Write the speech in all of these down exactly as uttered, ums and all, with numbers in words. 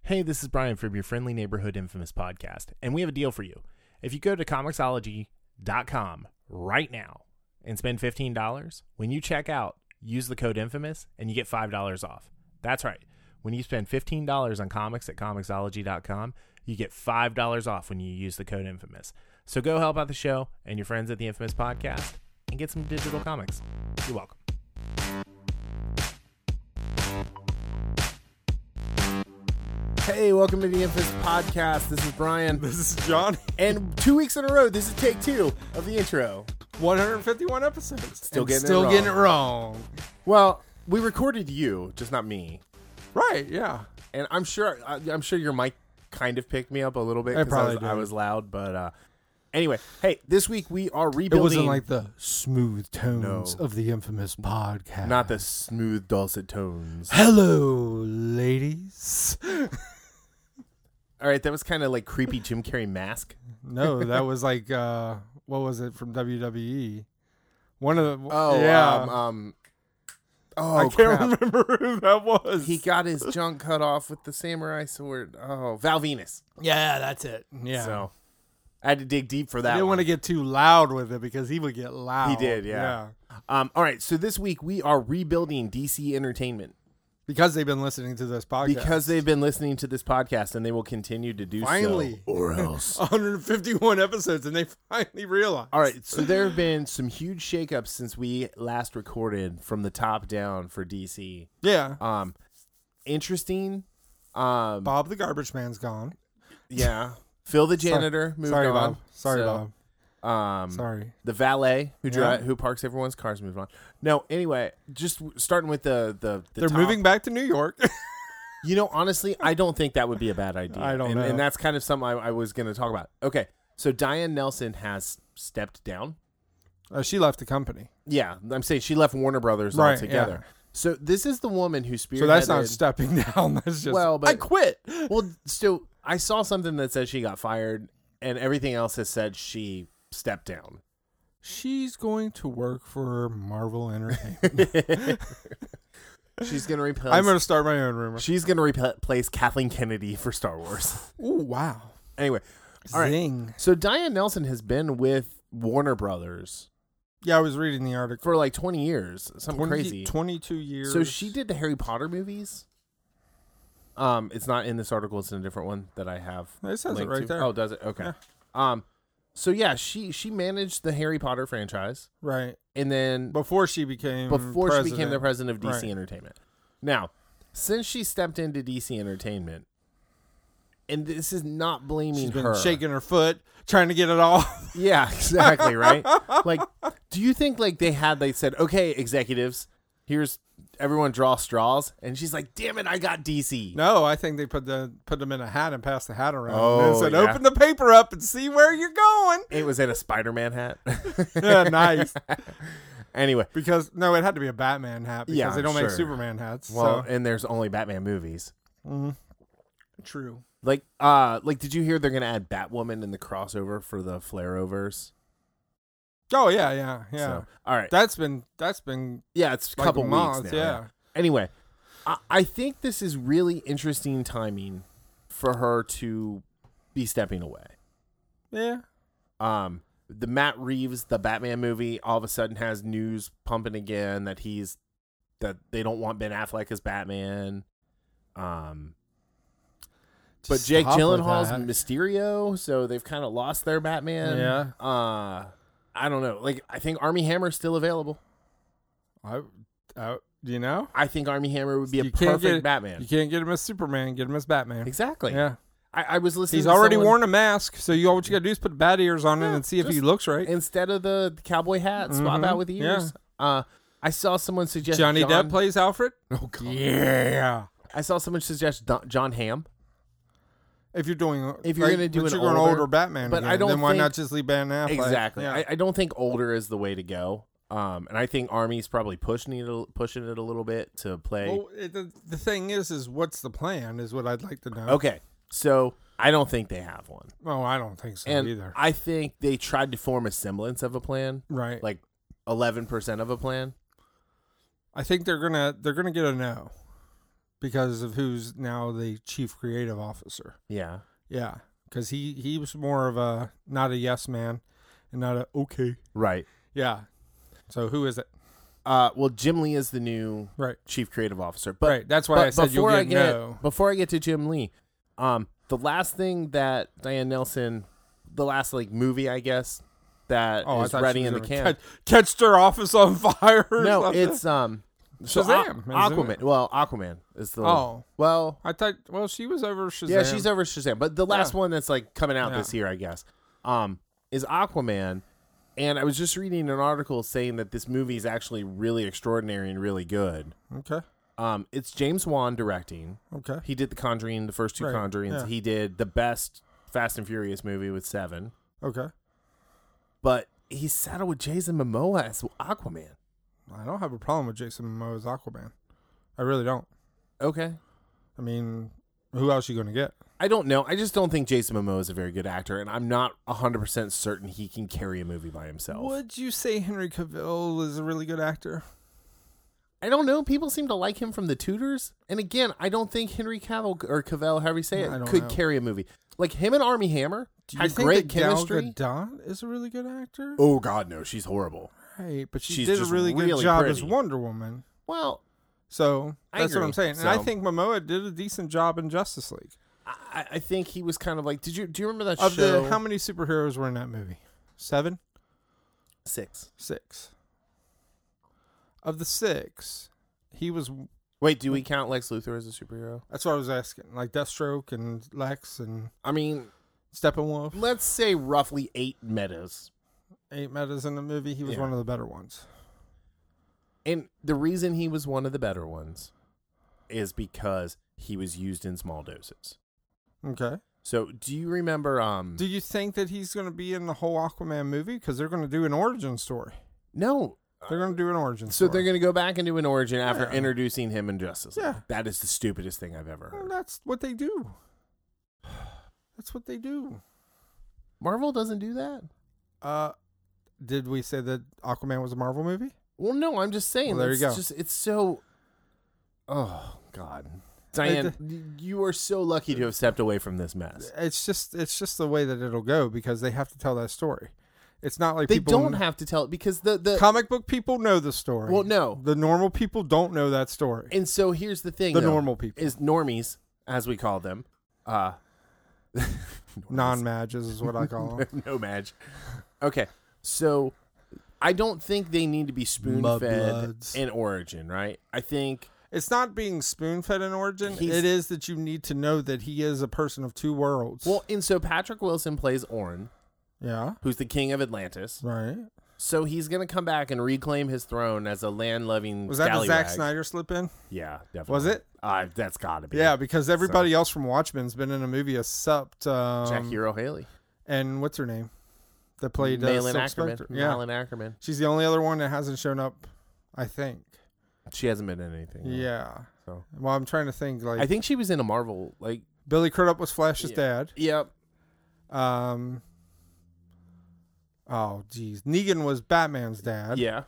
Hey, this is Brian from your friendly neighborhood Infamous podcast, and we have a deal for you. If you go to Comixology dot com right now and spend fifteen dollars, when you check out, use the code Infamous, and you get five dollars off. That's right. When you spend fifteen dollars on comics at Comixology dot com, you get five dollars off when you use the code Infamous. So go help out the show and your friends at the Infamous podcast and get some digital comics. You're welcome. Hey, welcome to the Infamous podcast. This is Brian. This is John. And two weeks in a row, this is take two of the intro. one hundred fifty-one episodes. Still getting still it wrong. getting it wrong. Well, we recorded you, just not me. Right, yeah. And I'm sure I- I'm sure your mic kind of picked me up a little bit It because I, probably was- did. I was loud. But uh, anyway, hey, this week we are rebuilding. It wasn't like the smooth tones No. of the Infamous podcast. Not the smooth, dulcet tones. Hello, ladies. All right, that was kind of like creepy Jim Carrey mask. No, that was like, uh, what was it from W W E? One of the, Oh, yeah. Um, um, oh, I can't crap. remember who that was. He got his junk cut off with the samurai sword. Oh, Val Venus. yeah, that's it. Yeah. So I had to dig deep for that. I didn't one. want to get too loud with it because he would get loud. He did, yeah. Um, all right, so this week we are rebuilding D C Entertainment Because they've been listening to this podcast. because they've been listening to this podcast and they will continue to do Finally. so. Or else. one hundred fifty-one episodes, and they finally realized. All right, so there have been some huge shakeups since we last recorded from the top down for D C. Yeah. Um, interesting. Um, Bob the garbage man's gone. yeah. Phil the janitor moved Sorry, on. Bob. Sorry, So, Bob. Um, Sorry. The valet who Yeah. dri- who parks everyone's cars moved on. No, anyway, just w- starting with the the, the They're top. moving back to New York. You know, honestly, I don't think that would be a bad idea. I don't and, know. and that's kind of something I, I was going to talk about. Okay, so Diane Nelson has stepped down. uh, she left the company. Yeah, I'm saying she left Warner Brothers Right, altogether. So this is the woman who spearheaded. So that's not stepping down. That's just, Well, but- I quit. Well, so I saw something that says she got fired, and everything else has said she stepped down. She's going to work for Marvel Entertainment. She's going to replace. I'm going to start my own rumor. She's going to replace Kathleen Kennedy for Star Wars. Ooh, wow. Anyway, all right. Zing. So Diane Nelson has been with Warner Brothers Yeah, I was reading the article. for like twenty years, something twenty, crazy. twenty-two years. So she did the Harry Potter movies. Um, it's not in this article; it's in a different one that I have. It says it linked right to. there. Oh, does it? Okay. Yeah. Um, so yeah, she she managed the Harry Potter franchise, Right. and then Before she became before president. she became the president of D C Right. Entertainment. Now, since she stepped into D C Entertainment, and this is not blaming She's been her, shaking her foot, trying to get it off. Yeah, exactly, right? Like, do you think like they had they said, okay, executives, here's everyone draw straws, and she's like, damn it, I got D C. No, I think they put the put them in a hat and passed the hat around. Oh, and then said, yeah. open the paper up and see where you're going. It was in a Spider-Man hat. Yeah, nice. Anyway, Because no, it had to be a Batman hat because Yeah, they don't sure. make Superman hats. well, so. and there's only Batman movies. Mhm. True. Like, uh, like, did you hear they're gonna add Batwoman in the crossover for the Flare-overs? Oh yeah, yeah, yeah. So, all right, That's been that's been yeah, it's a like couple a weeks month, now. yeah. Anyway, I, I think this is really interesting timing for her to be stepping away. Yeah. Um, the Matt Reeves, the Batman movie, all of a sudden has news pumping again that he's that they don't want Ben Affleck as Batman. Um, but Just Jake stop with Gyllenhaal's that. Mysterio, so they've kind of lost their Batman. Yeah. Uh, I don't know. Like, I think Armie Hammer's still available. I, I, you know, I think Armie Hammer would be a You can't perfect get- Batman. you can't get him as Superman. Get him as Batman. Exactly. Yeah. I, I was listening. He's to already someone- worn a mask, so you all what you got to do is put bat ears on it Yeah, and see if he just- looks right. instead of the cowboy hat, swap Mhm, out with the ears. Uh, I saw someone suggest Johnny John, Depp plays Alfred. Oh God. Yeah. I saw someone suggest Don, John Hamm. If you're doing, If you're like, gonna do but an you're going older- older Batman, but again, I don't then why think- not just leave Ben Affleck? Exactly. Yeah. I, I don't think older is the way to go. Um, and I think Army's probably pushing it, a- pushing it a little bit to play. well, it, the, the thing is, is what's the plan? Is what I'd like to know. Okay, so I don't think they have one, Oh, I don't think so and either. I think they tried to form a semblance of a plan, Right. like eleven percent of a plan. I think they're gonna they're gonna get a no because of who's now the chief creative officer. Yeah. Yeah, because he, he was more of a, not a yes man and not a okay. Right. Yeah. So who is it? Uh, well, Jim Lee is the new right. chief creative officer. But, right. That's why but I said you'll get, I get no. Before I get to Jim Lee, um, the last thing that Diane Nelson, the last like movie, I guess, that oh, is ready in the can. Catch, catch their office on fire or no, something? it's um, so Shazam. Aqu- Aquaman. Well, Aquaman is the. Oh. Well, I thought, well, she was over Shazam. yeah, she's over Shazam. But the last Yeah. one that's like coming out Yeah. this year, I guess, um, is Aquaman. And I was just reading an article saying that this movie is actually really extraordinary and really good. Okay. Um, it's James Wan directing. Okay. He did The Conjuring, the first two Right, Conjurings. yeah. He did the best Fast and Furious movie with Seven. Okay. But he settled with Jason Momoa as Aquaman. I don't have a problem with Jason Momoa's Aquaman. I really don't. Okay. I mean, who else you going to get? I don't know. I just don't think Jason Momoa is a very good actor, and I'm not one hundred percent certain he can carry a movie by himself. Would you say Henry Cavill is a really good actor? I don't know. People seem to like him from The Tudors. And again, I don't think Henry Cavill, or Cavill, however you say it, I don't could know. carry a movie. Like him and Armie Hammer Do you had think great that Gal chemistry. Gadot is a really good actor? Oh, God, no. She's horrible. Right, but she She's did a just really good really job pretty. as Wonder Woman. Well, So I that's what agree. I'm saying. And So- I think Momoa did a decent job in Justice League. I, I think he was kind of like, did you do you remember that Of show? the how many superheroes were in that movie? Seven? Six. Six. Of the six, he was. Wait, do we count Lex Luthor as a superhero? That's what I was asking. Like Deathstroke and Lex and I mean, Steppenwolf. let's say roughly eight metas. Eight metas in the movie. He was Yeah. one of the better ones. And the reason he was one of the better ones is because he was used in small doses. Okay. So, do you remember? Um, Do you think that he's going to be in the whole Aquaman movie? Because they're going to do an origin story. no. They're going to do an origin So story. they're going to go back and do an origin after Yeah. introducing him in Justice League. Yeah. That is the stupidest thing I've ever Well, heard. that's what they do. That's what they do. Marvel doesn't do that. Uh, did we say that Aquaman was a Marvel movie? Well, no, I'm just saying. Well, there you that's go. Just it's so. Oh God, Diane, y- you are so lucky to have stepped away from this mess. It's just it's just the way that it'll go because they have to tell that story. It's not like They people don't have to tell it because the the comic book people know the story. well, no, The normal people don't know that story. and so here's the thing: The though, normal people. is normies, as we call them, uh, Non-mages is what I call them. no madge. Okay, so I don't think they need to be spoon fed Mudbloods. in origin, right? I think It's not being spoon-fed in origin. He's- It is that you need to know that he is a person of two worlds. well, and so Patrick Wilson plays Orin, yeah, who's the king of Atlantis. right. So he's gonna come back and reclaim his throne as a land-loving. Was that the Zack scallywag. Snyder slip in? Yeah, definitely. Was it? Uh, that's gotta be. Yeah, because everybody else from Watchmen's been in a movie except um, Jackie Earle Haley, and what's her name that played uh, Malin Silk Ackerman. Spectre. Yeah, Malin Ackerman. she's the only other one that hasn't shown up. I think. She hasn't been in anything. yet. Yeah. So Well, I'm trying to think. Like I think she was in a Marvel. Like, Billy Crudup was Flash's Yeah. dad. yep. Um. Oh, geez. Negan was Batman's dad. Yeah.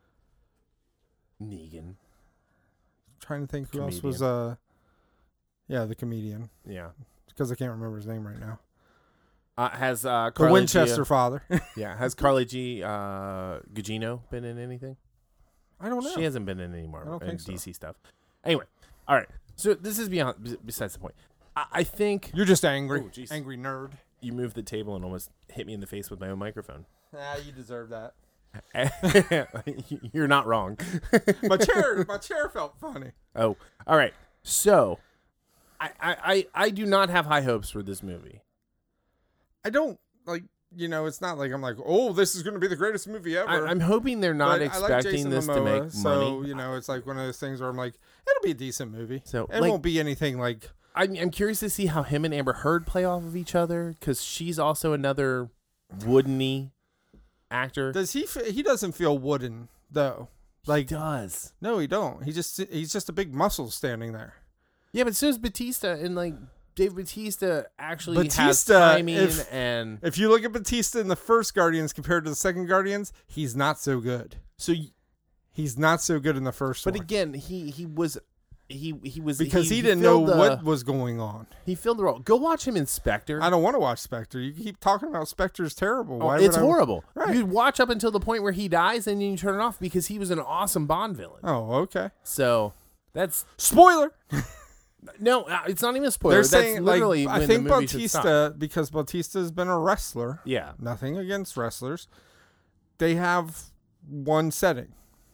Negan. Trying to think who else Comedian. was. Uh. Yeah, the comedian. Yeah. Because I can't remember his name right now. Uh, has uh, The Carly Winchester G, father. yeah. Has Carly G. Uh, Gugino been in anything? I don't know. She hasn't been in any Marvel I don't and think so. D C stuff. Anyway, all right. So this is beyond b- besides the point. I, I think You're just angry. Oh, jeez. angry nerd. you moved the table and almost hit me in the face with my own microphone. Ah, you deserve that. You're not wrong. My chair, my chair felt funny. Oh, all right. So, I, I, I, I do not have high hopes for this movie. I don't like, you know, it's not like I'm like, oh, this is going to be the greatest movie ever. I, I'm hoping they're not But I like expecting Jason this Momoa, to make so, money. you know, it's like one of those things where I'm like, it'll be a decent movie. So, It like- won't be anything like. I'm, I'm curious to see how him and Amber Heard play off of each other because she's also another woodeny actor. Does he? F- he doesn't feel wooden though. Like, he does. no, he don't. He just he's just a big muscle standing there. Yeah, but so is Batista, and like Dave Batista actually has Batista, timing if- and If you look at Batista in the first Guardians compared to the second Guardians, he's not so good. so. y- He's not so good in the first But one. again, he he was he he was because he, he didn't know the, what was going on. He filled the role. Go watch him in Spectre. I don't want to watch Spectre. You keep talking about Spectre is terrible. Oh, Why it's would I... horrible. Right. You watch up until the point where he dies, and then you turn it off because he was an awesome Bond villain. Oh, okay. So that's spoiler. No, uh, it's not even a spoiler. They're That's saying, literally like, when I think the movie should stop. Bautista, because Bautista's been a wrestler. Yeah. Nothing against wrestlers. They have one setting.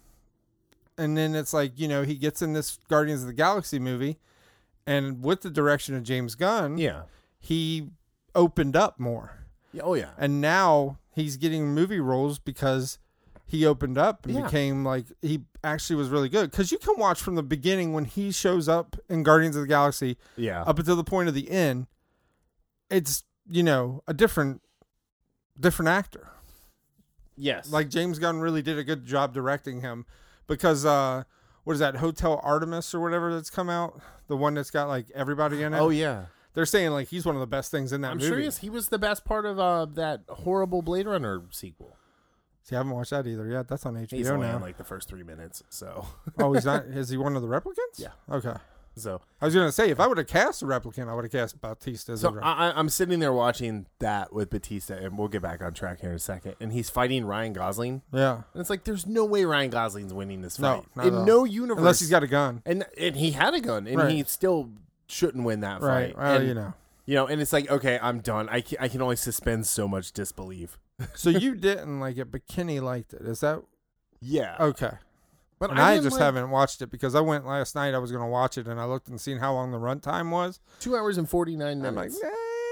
And then it's like, you know, he gets in this Guardians of the Galaxy movie, and with the direction of James Gunn, Yeah. he opened up more. Yeah. Oh, yeah. And now he's getting movie roles because he opened up and Yeah. became like, he actually was really good. Because you can watch from the beginning when he shows up in Guardians of the Galaxy Yeah. up until the point of the end. It's, you know, a different, different actor. Yes. Like James Gunn really did a good job directing him because, uh, what is that, Hotel Artemis or whatever that's come out? The one that's got like everybody in it. Oh, yeah. They're saying like he's one of the best things in that I'm movie. sure he is. He was the best part of uh, that horrible Blade Runner sequel. See, I haven't watched that either yet. That's on H B O He's only now. in like the first three minutes. So. Oh, he's not. Is he one of the replicants? Yeah. Okay. So. I was gonna say if I would have cast a replicant, I would have cast Bautista as a So replicant. I, I'm sitting there watching that with Batista, and we'll get back on track here in a second. And he's fighting Ryan Gosling. Yeah. And it's like there's no way Ryan Gosling's winning this No, fight not in at all. no universe, Unless he's got a gun. and and he had a gun, and Right. he still shouldn't win that Right. fight. Well, and, you know. you know, and it's like, okay, I'm done. I can, I can only suspend so much disbelief. So you didn't like it, but Kenny liked it. Is that Yeah, okay? but And I, didn't just like haven't watched it because I went last night. I was going to watch it, and I looked and seen how long the runtime was. two hours and forty nine And I'm like, minutes. nah,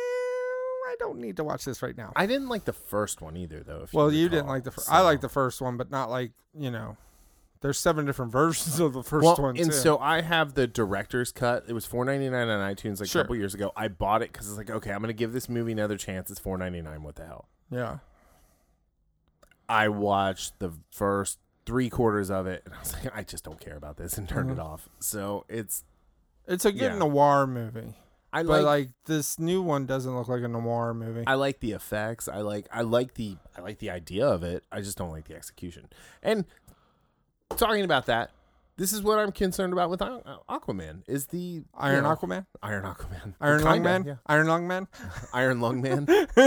I don't need to watch this right now. I didn't like the first one either, though. If well, you, you recall. didn't like the first. So- I like the first one, but not like you know. There's seven different versions of the first well, one. and too. so I have the director's cut. It was four ninety nine on iTunes like Sure. a couple years ago. I bought it because it's like, okay, I'm gonna give this movie another chance. It's four ninety nine. What the hell? yeah. I watched the first three quarters of it, and I was like, I just don't care about this, and turned Mhm. it off. So it's It's a good Yeah. noir movie, I but like, like this new one doesn't look like a noir movie. I like the effects. I like I like the I like the idea of it. I just don't like the execution. And talking about that, this is what I'm concerned about with Aqu- Aquaman. Is the Iron you know, Aquaman, Iron Aquaman, Iron Lung Kinda, Man, yeah. Iron Lung Man. Iron Lung Man.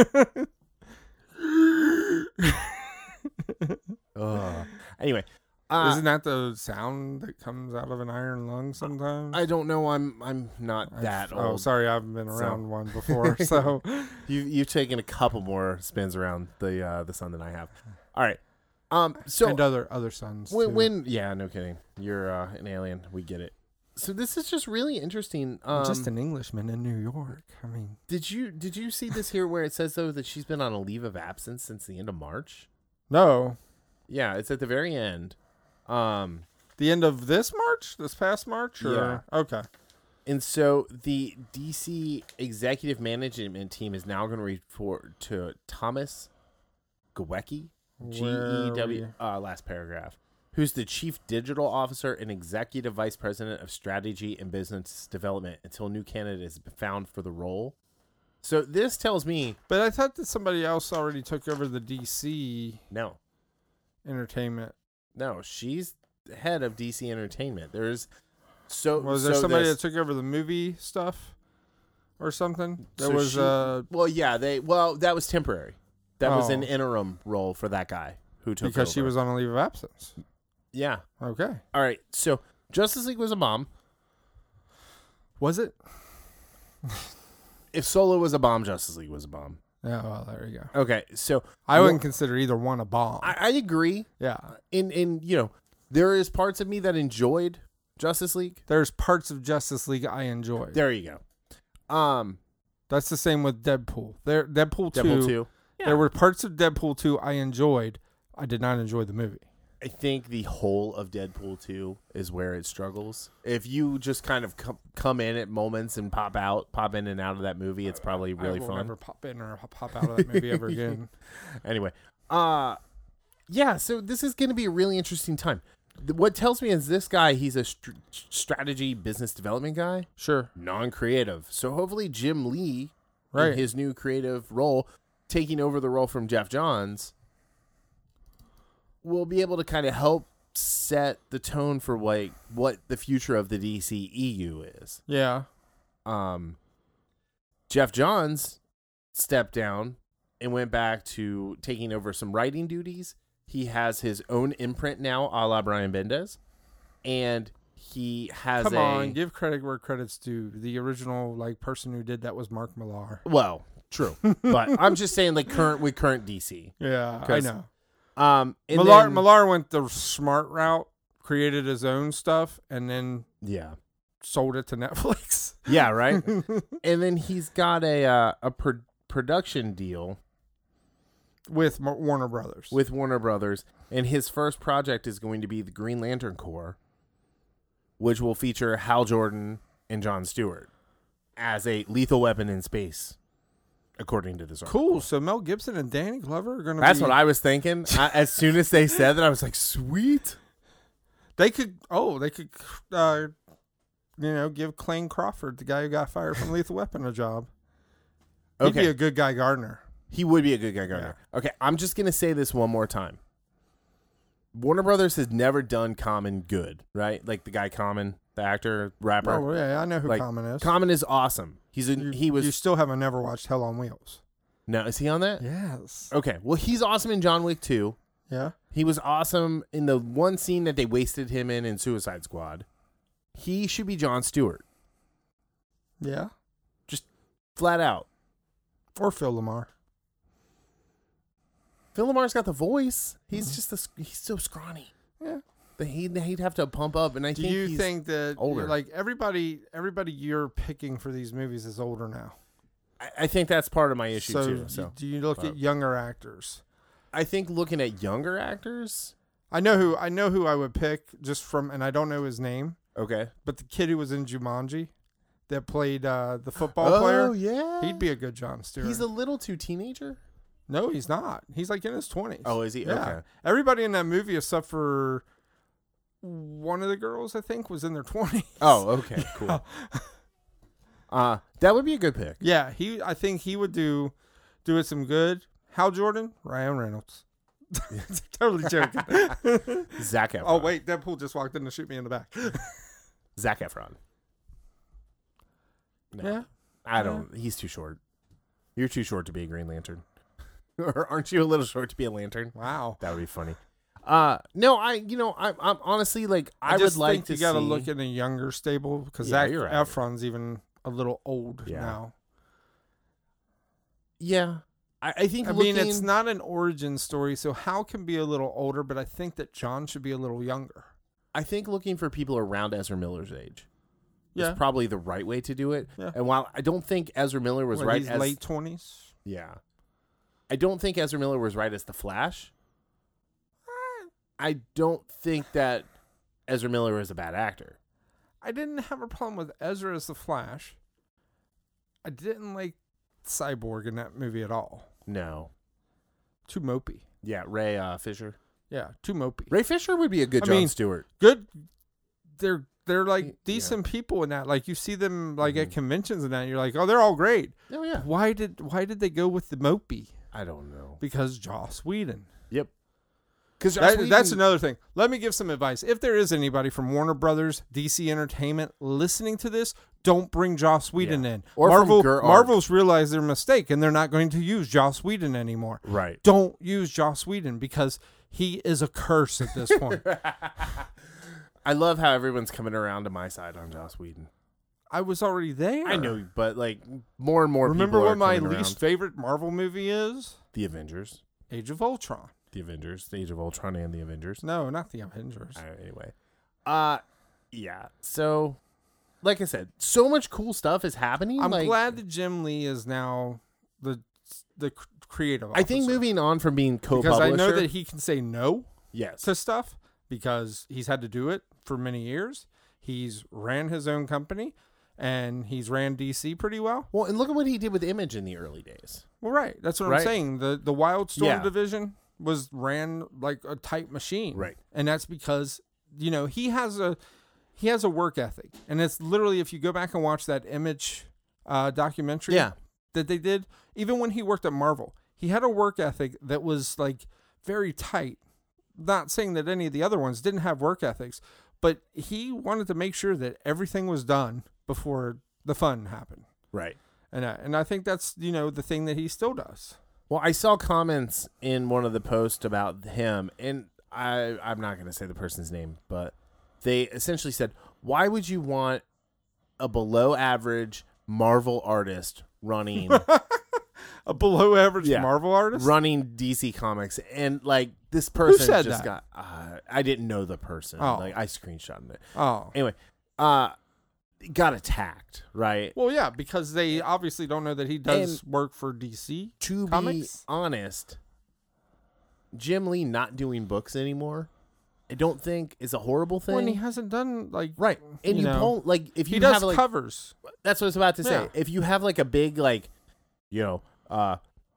Ugh. Anyway, uh, Isn't that the sound that comes out of an iron lung sometimes? I don't know. I'm I'm not that I've- old. Oh, sorry, I haven't been So- around one before. So You you've taken a couple more spins around the uh, the sun than I have. All right. Um. So and other other sons. when, too. when yeah, no kidding. You're uh, an alien. We get it. So this is just really interesting. Um, I'm just an Englishman in New York. I mean, did you did you see this here where it says though that she's been on a leave of absence since the end of March? no, Yeah, it's at the very end. Um. the end of this March, this past March, or okay, And so the D C executive management team is now going to report to Thomas Gewecke, G Where E are W, we? uh, last paragraph, who's the chief digital officer and executive vice president of strategy and business development until a new candidate is found for the role. So this tells me But I thought that somebody else already took over the D C no, entertainment. no, she's the head of D C Entertainment. There's so Was there so somebody this- that took over the movie stuff or something? There So was she- uh well, yeah, they well that was temporary. That was an Oh. interim role for that guy who took because she over. was on a leave of absence. Yeah. Okay, All right. So Justice League was a bomb. was it? If Solo was a bomb, Justice League was a bomb. Yeah, well, there you go. Okay. So I Well- wouldn't consider either one a bomb. I, I agree. yeah, In in you know there is parts of me that enjoyed Justice League. there's parts of Justice League I enjoyed. There you go. Um, That's the same with Deadpool. There, Deadpool, Deadpool two. two. Yeah. There were parts of Deadpool two I enjoyed. I did not enjoy the movie. I think the whole of Deadpool two is where it struggles. If you just kind of com- come in at moments and pop out, pop in and out of that movie, it's probably really I will fun. never pop in or pop out of that movie ever again. Anyway, uh, yeah. So this is going to be a really interesting time. Th- What tells me is this guy, he's a str- strategy business development guy, Sure. non-creative. So hopefully Jim Lee, Right. in his new creative role, taking over the role from Jeff Johns, will be able to kind of help set the tone for like what the future of the D C E U is. Yeah. Um, Jeff Johns stepped down and went back to taking over some writing duties. He has his own imprint now, a la Brian Bendis, and he has Come a, on, give credit where credit's due. The original like person who did that was Mark Millar. well, true, but I'm just saying like current with current D C. Yeah, I 'Cause, know. Um, and Millar then, Millar went the smart route, created his own stuff, and then yeah, sold it to Netflix. yeah, right. And then he's got a uh, a pro- production deal with Mar- Warner Brothers. with Warner Brothers, and his first project is going to be the Green Lantern Corps, which will feature Hal Jordan and Jon Stewart as a lethal weapon in space, according to this article. Cool. So Mel Gibson and Danny Glover are going to be... That's what I was thinking. I, as soon as they said that, I was like, sweet. They could... Oh, they could, uh, you know, give Clayne Crawford, the guy who got fired from Lethal Weapon, a job. He'd Okay. be a good guy Gardner. He would be a good guy, Gardner. Okay, I'm just going to say this one more time. Warner Brothers has never done Common good, right? Like the guy Common, the actor, rapper. Oh, yeah, I know who Like, Common is. Common is awesome. He's a, You, he was you still haven't never watched Hell on Wheels. No, is he on that? Yes. Okay. Well, he's awesome in John Wick two. Yeah. He was awesome in the one scene that they wasted him in in Suicide Squad. He should be Jon Stewart. Yeah. Flat out. Or Phil Lamar. Phil Lamar's got the voice. He's Mhm. just a, he's so scrawny. Yeah. But he'd, he'd have to pump up, and I Do think you he's think that older. like everybody everybody you're picking for these movies is older now? I, I think that's part of my issue so, too. you- So do you look uh, at younger actors? I think looking at younger actors. I know who I know who I would pick just from, and I don't know his name, Okay. but the kid who was in Jumanji that played uh, the football Oh player, yeah. he'd be a good Jon Stewart. He's a little too teenager. No, he's not. He's like in his twenties. Oh, is he? Yeah. Okay. Everybody in that movie, except for one of the girls, I think, was in their twenties. Oh, okay, cool. Uh, that would be a good pick. Yeah, he. I think he would do do it some good. Hal Jordan, Ryan Reynolds. Totally joking. Zac Efron. Oh wait, Deadpool just walked in to shoot me in the back. Zac Efron. No, Yeah, I don't. He's too short. You're too short to be a Green Lantern. Or aren't you a little short to be a lantern? wow. That would be funny. Uh, no, I. You know, I, I'm honestly like I, I, just would like think to you got to see. look at a younger stable because Yeah, Zac you're right. Efron's even a little old Yeah. now. Yeah, I, I think. I looking, mean, it's not an origin story, so Hal can be a little older, but I think that John should be a little younger. I think looking for people around Ezra Miller's age. Yeah. Is probably the right way to do it. Yeah. And while I don't think Ezra Miller was What, right he's as late twenties. yeah, I don't think Ezra Miller was right as the Flash. I don't think that Ezra Miller is a bad actor. I didn't have a problem with Ezra as the Flash. I didn't like Cyborg in that movie at all. No. Too mopey. Yeah, Ray uh, Fisher. Yeah, too mopey. Ray Fisher would be a good I Jon mean, Stewart. Good. They're they're like Yeah. decent people in that. Like you see them like at Mhm. conventions and that. And you're like, oh, they're all great. Oh yeah. Why did why did they go with the mopey? I don't know. Because Joss Whedon. Yep. Because That, that's another thing. Let me give some advice. If there is anybody from Warner Brothers, D C Entertainment listening to this, don't bring Joss Whedon Yeah. in. Or from Marvel, Ger- Marvel's realized their mistake and they're not going to use Joss Whedon anymore. right. Don't use Joss Whedon because he is a curse at this point. I love how everyone's coming around to my side on Joss Whedon. I was already there. I know, but like more and more. Remember people what are my coming least around. favorite Marvel movie is? The Avengers, Age of Ultron. the Avengers, the Age of Ultron, and the Avengers. No, not the Avengers. Uh, anyway, uh, yeah. So, like I said, so much cool stuff is happening. I'm like, glad that Jim Lee is now the the cr- creative I think officer. moving on from being co-publisher, because I know that he can say no yes, to stuff because he's had to do it for many years. He's ran his own company and he's ran D C pretty well. well, and look at what he did with Image in the early days. Well, right. That's what Right. I'm saying. The the Wildstorm Yeah. division was ran like a tight machine. Right. And that's because, you know, he has a he has a work ethic. And it's literally if you go back and watch that Image uh, documentary Yeah, that they did, even when he worked at Marvel, he had a work ethic that was like very tight. not saying that any of the other ones didn't have work ethics, but he wanted to make sure that everything was done before the fun happened. Right. And I, and I think that's, you know, the thing that he still does. Well, I saw comments in one of the posts about him, and I, I'm not going to say the person's name, but they essentially said, why would you want a below average Marvel artist running a below average yeah, Marvel artist running D C Comics? And like this person said just that? got, uh, I didn't know the person. Oh. Like I screenshotted it. Oh. Anyway, uh, got attacked, right? Well, yeah, because they obviously don't know that he does And work for D C To Comics. be honest, Jim Lee not doing books anymore, I don't think is a horrible thing. When he hasn't done like right, and you, you know, pull like if you he does have like covers. that's what I was about to say. Yeah. If you have like a big like, you know, uh,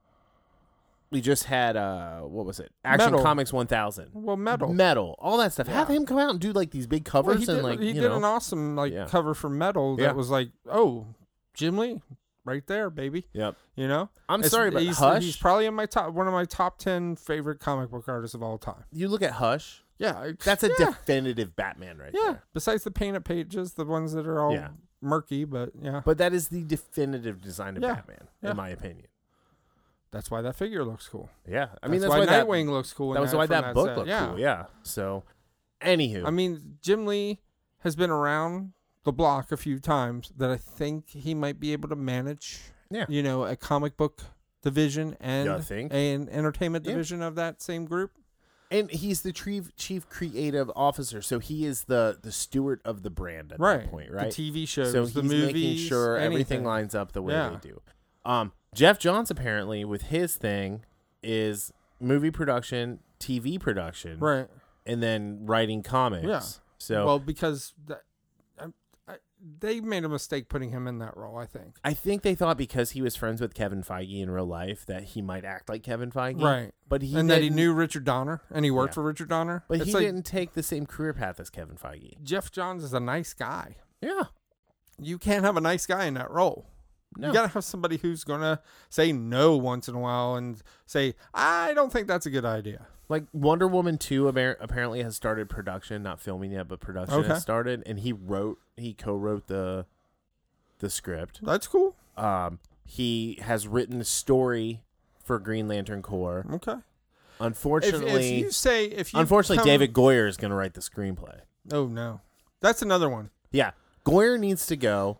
we just had uh, what was it? Action Metal. Comics one thousand. Well, metal, metal, all that stuff. Yeah. Have him come out and do like these big Well, covers he and did, like he you did know, an awesome like Yeah. cover for Metal that Yeah. was like, oh, Jim Lee, right there, baby. Yep. You know, I'm It's- sorry, but he's, Hush. he's probably in my top one of my top ten favorite comic book artists of all time. you look at Hush. Yeah, I- That's a yeah, definitive Batman right yeah. there. Besides the painted pages, the ones that are all Yeah. murky, but yeah, But that is the definitive design of Yeah. Batman, Yeah. in my opinion. that's why that figure looks cool. Yeah, I mean that's, that's, why, that Nightwing looks cool. in That was that why from that book set. looked yeah. cool. Yeah. So, anywho, I mean, Jim Lee has been around the block a few times that I think he might be able to manage. Yeah. You know, a comic book division and You think? an entertainment Yeah. division of that same group. and he's the chief chief creative officer, so he is the the steward of the brand at Right. that point, right? The T V shows, so the he's movies, making sure everything anything. lines up the way Yeah. they do. Um, Jeff Johns apparently with his thing is movie production, T V production, Right. and then writing comics. Yeah. So Well, because that, I, I, they made a mistake putting him in that role, I think. I think they thought because he was friends with Kevin Feige in real life that he might act like Kevin Feige, Right. But he and that he didn't- knew Richard Donner and he worked Yeah. for Richard Donner. But it's he like, didn't take the same career path as Kevin Feige. Jeff Johns is a nice guy. Yeah. You can't have a nice guy in that role. No. You got to have somebody who's going to say no once in a while and say, I don't think that's a good idea. Like Wonder Woman two appar- apparently has started production, not filming yet, but production Okay. has started, and he wrote, he co-wrote the the script. That's cool. Um, he has written the story for Green Lantern Corps. Okay. If, Unfortunately, if you say, if you unfortunately, come- David Goyer is going to write the screenplay. Oh, no. That's another one. Yeah, Goyer needs to go.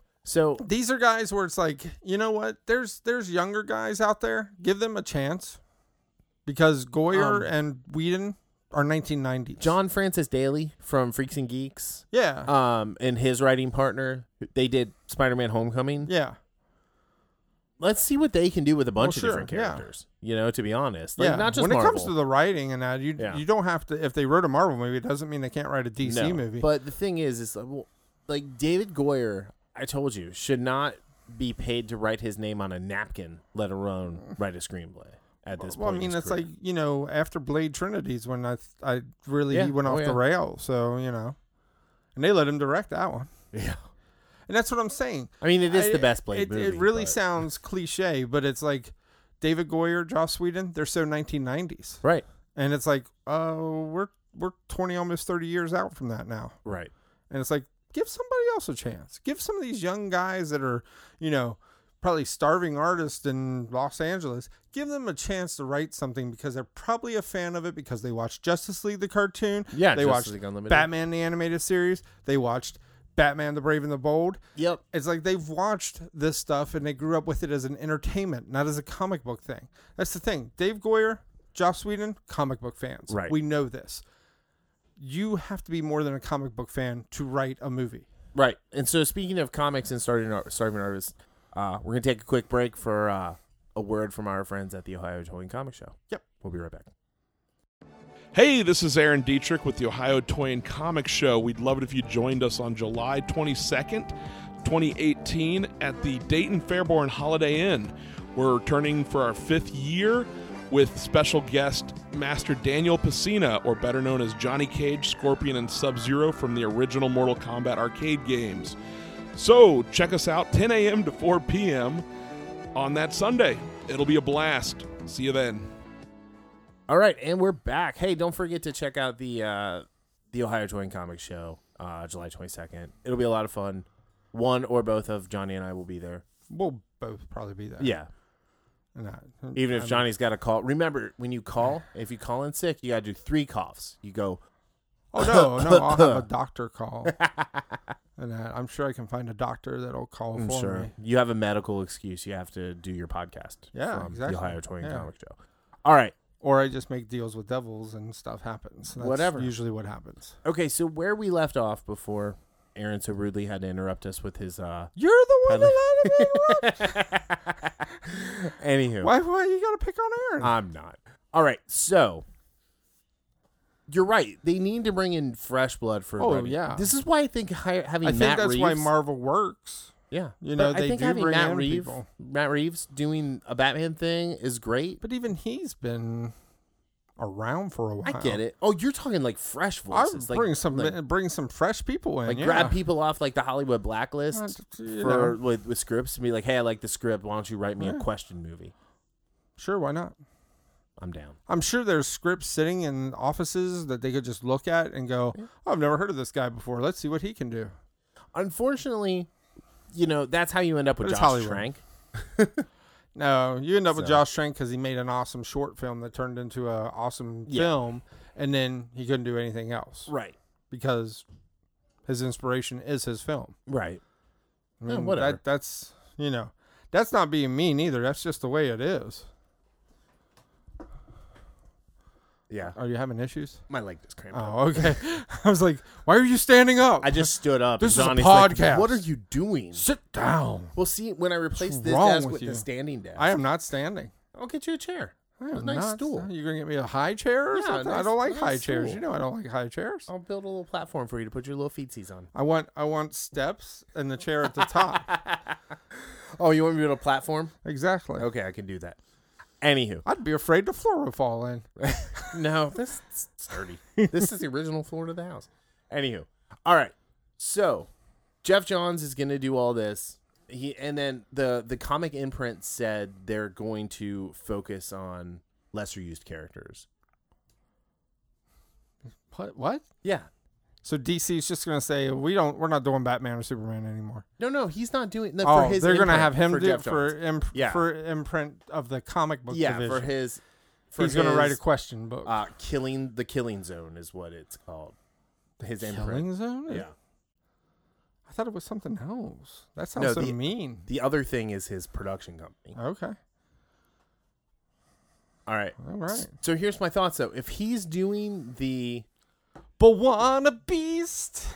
So These are guys where it's like, you know what? There's there's younger guys out there. Give them a chance. Because Goyer Um, and Whedon are nineteen nineties. John Francis Daly from Freaks and Geeks, Yeah. um, and his writing partner, they did Spider-Man: Homecoming. yeah. Let's see what they can do with a bunch Well, of sure, different yeah. characters. You know, to be honest, like, yeah. not just when Marvel. it comes to the writing and that, you Yeah. you don't have to. If they wrote a Marvel movie, it doesn't mean they can't write a D C no, movie. But the thing is, is like, well, like David Goyer, I told you, should not be paid to write his name on a napkin, let alone write a screenplay at this well, point. I mean, in his it's career. like, you know, after Blade Trinity's when I th- I really Yeah. he went Oh, off yeah. the rail. So you know, and they let him direct that one. yeah. And that's what I'm saying. I mean, it is I- the best Blade it, movie. It really but- sounds cliche, but it's like David Goyer, Joss Whedon, they're so nineteen nineties. right, And it's like, oh, we're we're twenty, almost thirty years out from that now. right. And it's like, give somebody else a chance. Give some of these young guys that are, you know, probably starving artists in Los Angeles, give them a chance to write something because they're probably a fan of it because they watched Justice League the cartoon. Yeah, They Justice watched League Unlimited. Batman the animated series. They watched Batman the Brave and the Bold. Yep. It's like they've watched this stuff and they grew up with it as an entertainment, not as a comic book thing. That's the thing. Dave Goyer, Joss Whedon, comic book fans. Right. We know this. You have to be more than a comic book fan to write a movie. Right. And so, speaking of comics and starting ar- starving artists, uh, we're gonna take a quick break for uh, a word from our friends at the Ohio Toy and Comic Show. Yep. We'll be right back. Hey, this is Aaron Dietrich with the Ohio Toy and Comic Show. We'd love it if you joined us on July twenty-second, twenty eighteen at the Dayton Fairborn Holiday Inn. We're returning for our fifth year with special guest Master Daniel Pacina, or better known as Johnny Cage, Scorpion, and Sub-Zero from the original Mortal Kombat arcade games. So check us out ten a.m. to four p.m. on that Sunday. It'll be a blast. See you then. All right, and we're back. Hey, don't forget to check out the uh, the Ohio Touring Comics Show, uh, July twenty-second. It'll be a lot of fun. One or both of Johnny and I will be there. We'll both probably be there. Yeah. Not, Even if I mean, Johnny's got a call. Remember, when you call, if you call in sick, you got to do three coughs. You go, oh, no, no, I'll have a doctor call. And uh, I'm sure I can find a doctor that'll call I'm for sure. me. You have a medical excuse. You have to do your podcast Yeah, from exactly. the Ohio Touring Yeah. Comics Show. All right. Or I just make deals with devils and stuff happens. That's Whatever. usually what happens. Okay, so where we left off before Aaron so rudely had to interrupt us with his... uh. You're the one that let him interrupt. Anywho. Why, why you got to pick on Aaron? I'm not. All right, so... You're right. They need to bring in fresh blood for. Oh, Buddy. yeah. This is why I think hi- having I think Matt that's Reeves. why Marvel works. Yeah, You know, But I they think do having bring Matt in Reeves, people. Matt Reeves doing a Batman thing is great. But even he's been around for a while. I get it. Oh, you're talking like fresh I voices, like bring some like, bring some fresh people in. like yeah. grab people off like the Hollywood blacklist Uh, you for know. with, with scripts and be like, hey, I like the script. Why don't you write me Yeah. a question movie? Sure, why not? I'm down. I'm sure there's scripts sitting in offices that they could just look at and go, Yeah. oh, I've never heard of this guy before. Let's see what he can do. Unfortunately, you know that's how you end up with But it's Josh Hollywood. Trank. No, you end up with So- Josh Trank because he made an awesome short film that turned into an awesome Yeah. film, and then he couldn't do anything else Right. because his inspiration is his film. Right. I Yeah, mean, whatever. that, that's, you know, that's not being mean either. That's just the way it is. Yeah. Are you having issues? My leg just cramped up. Oh, okay. I was like, why are you standing up? I just stood up. This and is a Johnny's like, podcast. what are you doing? Sit down. Well, see, when I replace What's this wrong desk with with you? the standing desk, I am not standing. I'll get you a chair. I A am nice not stool. sta- You're going to get me a high chair or Yeah, a something? I nice- don't like nice high chairs. stool. You know I don't like high chairs. I'll build a little platform for you to put your little feetsies on. I want I want steps and the chair at the top. Oh, you want me to build a platform? Exactly. Okay, I can do that. Anywho. I'd be afraid the floor would fall in. No, this is sturdy. This is the original floor to the house. Anywho. All right. So, Jeff Johns is going to do all this. He and then the the comic imprint said they're going to focus on lesser used characters. What? What? Yeah. So D C's just going to say we don't we're not doing Batman or Superman anymore. No, no, he's not doing no, Oh, for his they're going to imprint, have him for do Jeff for Johns. imp- Yeah. for imprint of the comic book Yeah, division. for his for He's going to write a his, question book. uh killing the killing zone is what it's called. His imprint. Killing Zone? Yeah. I thought it was something else. That sounds No, so the- mean. The other thing is his production company. Okay. All right. All right. So here's my thoughts though. If he's doing the Bawana Beast.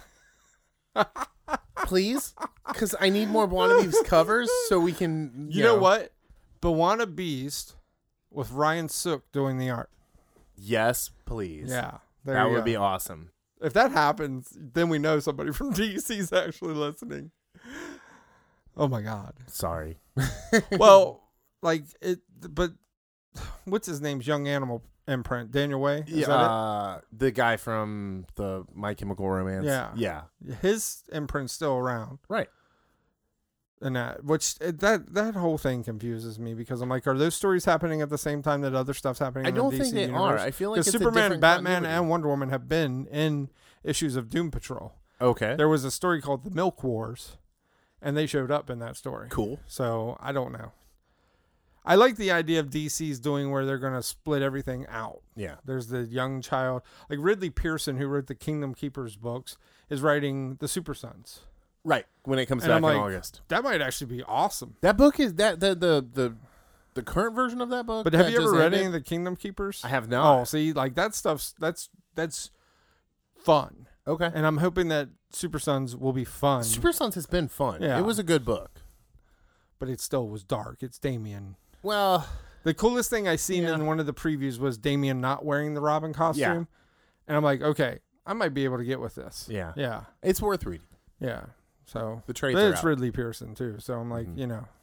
please, because I need more Wannabes covers so we can. You, know, what? Bawana Beast with Ryan Sook doing the art. Yes, please. Yeah. There that you would go. be awesome. If that happens, then we know somebody from D C's actually listening. Oh my God. Sorry. Well, like it, but what's his name's Young Animal imprint? Daniel Way? Is Yeah, that uh, the guy from the My Chemical Romance. Yeah. Yeah. it? His imprint's still around. Right. And that, which it, that that whole thing confuses me because I'm like, are those stories happening at the same time that other stuff's happening? I in don't the D C think they universe? are. I feel like Because it's a Superman, different Batman, continuity. and Wonder Woman have been in issues of Doom Patrol. Okay. There was a story called The Milk Wars, and they showed up in that story. Cool. So I don't know. I like the idea of D C's doing where they're going to split everything out. Yeah. There's the young child, like Ridley Pearson, who wrote the Kingdom Keepers books, is writing the Super Sons. Right. When it comes And back I'm like, in August. That might actually be awesome. That book is that the the the, the current version of that book. But have that you ever just read ended? any of the Kingdom Keepers? I have not. Oh, see, like that stuff's that's that's fun, Okay. and I'm hoping that Super Sons will be fun. Super Sons has been fun. Yeah. It was a good book. But it still was dark. It's Damien. Well, The coolest thing I seen Yeah. in one of the previews was Damien not wearing the Robin costume, Yeah. and I'm like, okay, I might be able to get with this. yeah. Yeah, It's worth reading. yeah. So The trades but are it's out. Ridley Pearson too. So I'm like, Mhm. you know,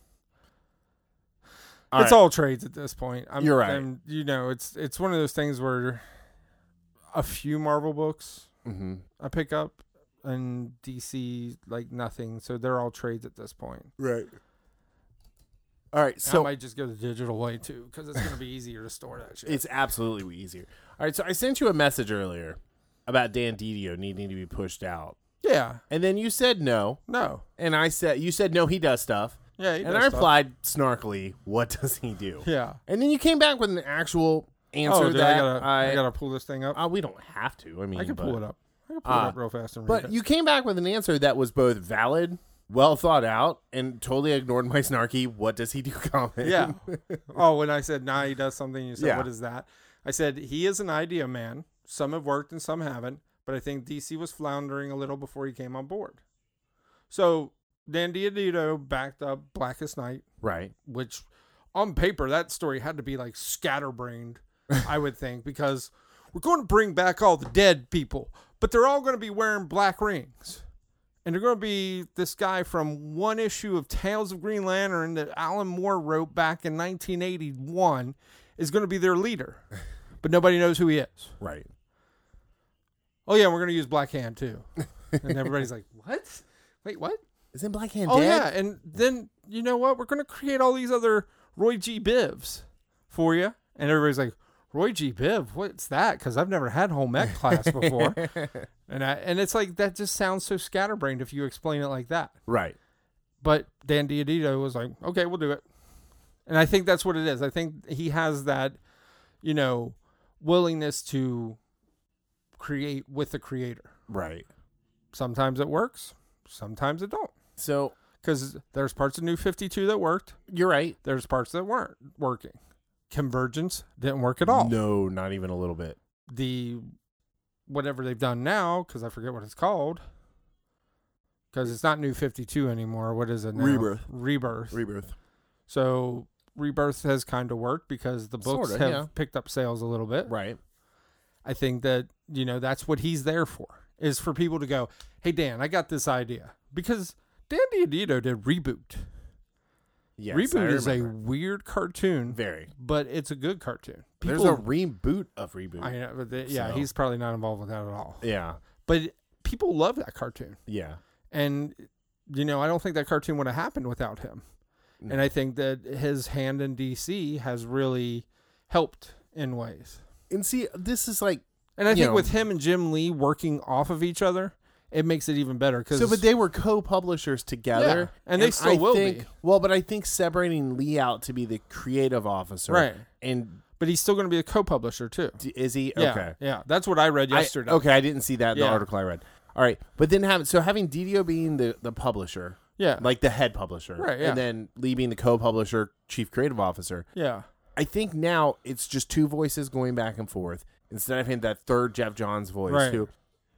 All it's right. all trades at this point. I'm, You're right. I'm, you know, it's it's one of those things where a few Marvel books Mm-hmm. I pick up, and D C like nothing. So they're all trades at this point. Right. All right, So so I might just go the digital way too, because it's going to be easier to store that shit. it's absolutely easier. All right, so I sent you a message earlier about Dan Didio needing to be pushed out, yeah, and then you said no, no, and I said you said no, he does stuff, yeah, he and does I stuff. replied snarkily, "What does he do?" Yeah. And then you came back with an actual answer Oh, dude, that I gotta, I, I gotta pull this thing up. uh, we don't have to. I mean, I can but, pull it up. I can pull uh, it up real fast and read But it. you came back with an answer that was both valid, well thought out, and totally ignored my snarky "What does he do?" comment. Yeah. Oh, when I said, nah, he does something, you said, Yeah. what is that? I said, he is an idea man. Some have worked and some haven't, but I think D C was floundering a little before he came on board. So Dan Diodito backed up Blackest Night, Right. which on paper, that story had to be like scatterbrained, I would think, because we're going to bring back all the dead people, but they're all going to be wearing black rings. And they're going to be this guy from one issue of Tales of Green Lantern that Alan Moore wrote back in nineteen eighty-one is going to be their leader. But nobody knows who he is. Right. Oh, yeah, we're going to use Black Hand, too. And everybody's like, what? Wait, what? Isn't Black Hand Oh, dead? yeah. And then, you know what? We're going to create all these other Roy G. Bivs for you. And everybody's like, Roy G. Biv, what's that? Because I've never had home ec class before. and I, and it's like, that just sounds so scatterbrained if you explain it like that. Right. But Dan Diodito was like, okay, we'll do it. And I think that's what it is. I think he has that, you know, willingness to create with the creator. Right. Sometimes it works. Sometimes it don't. So Because there's parts of New fifty-two that worked. you're right. There's parts that weren't working. Convergence didn't work at all. No, not even a little bit. The whatever they've done now, because I forget what it's called, because it's not New fifty-two anymore. What is it now? Rebirth. Rebirth. Rebirth. So Rebirth has kind of worked because the books Sorta, have yeah. picked up sales a little bit. Right. I think that, you know, that's what he's there for, is for people to go, hey, Dan, I got this idea. Because Dan Diodito did Reboot. Yes, Reboot I is a remember. weird cartoon, very. but it's a good cartoon. There's a reboot of Reboot. I know, but the, yeah, So- he's probably not involved with that at all. yeah. But people love that cartoon. Yeah. And, you know, I don't think that cartoon would have happened without him. No. And I think that his hand in D C has really helped in ways. And see, this is like And I You think know- with him and Jim Lee working off of each other, it makes it even better. Cause, so, but they were co-publishers together, Yeah, and they still I will think, be. Well, but I think separating Lee out to be the creative officer, Right. And But he's still going to be a co-publisher too. d- is he Yeah, okay? yeah, that's what I read I- yesterday. okay, I didn't see that in Yeah. the article I read. All right, but then have so having Didio being the the publisher, Yeah, like the head publisher, Right, yeah. and then Lee being the co-publisher, chief creative officer. yeah, I think now it's just two voices going back and forth instead of having that third Jeff Johns voice. Right. Who,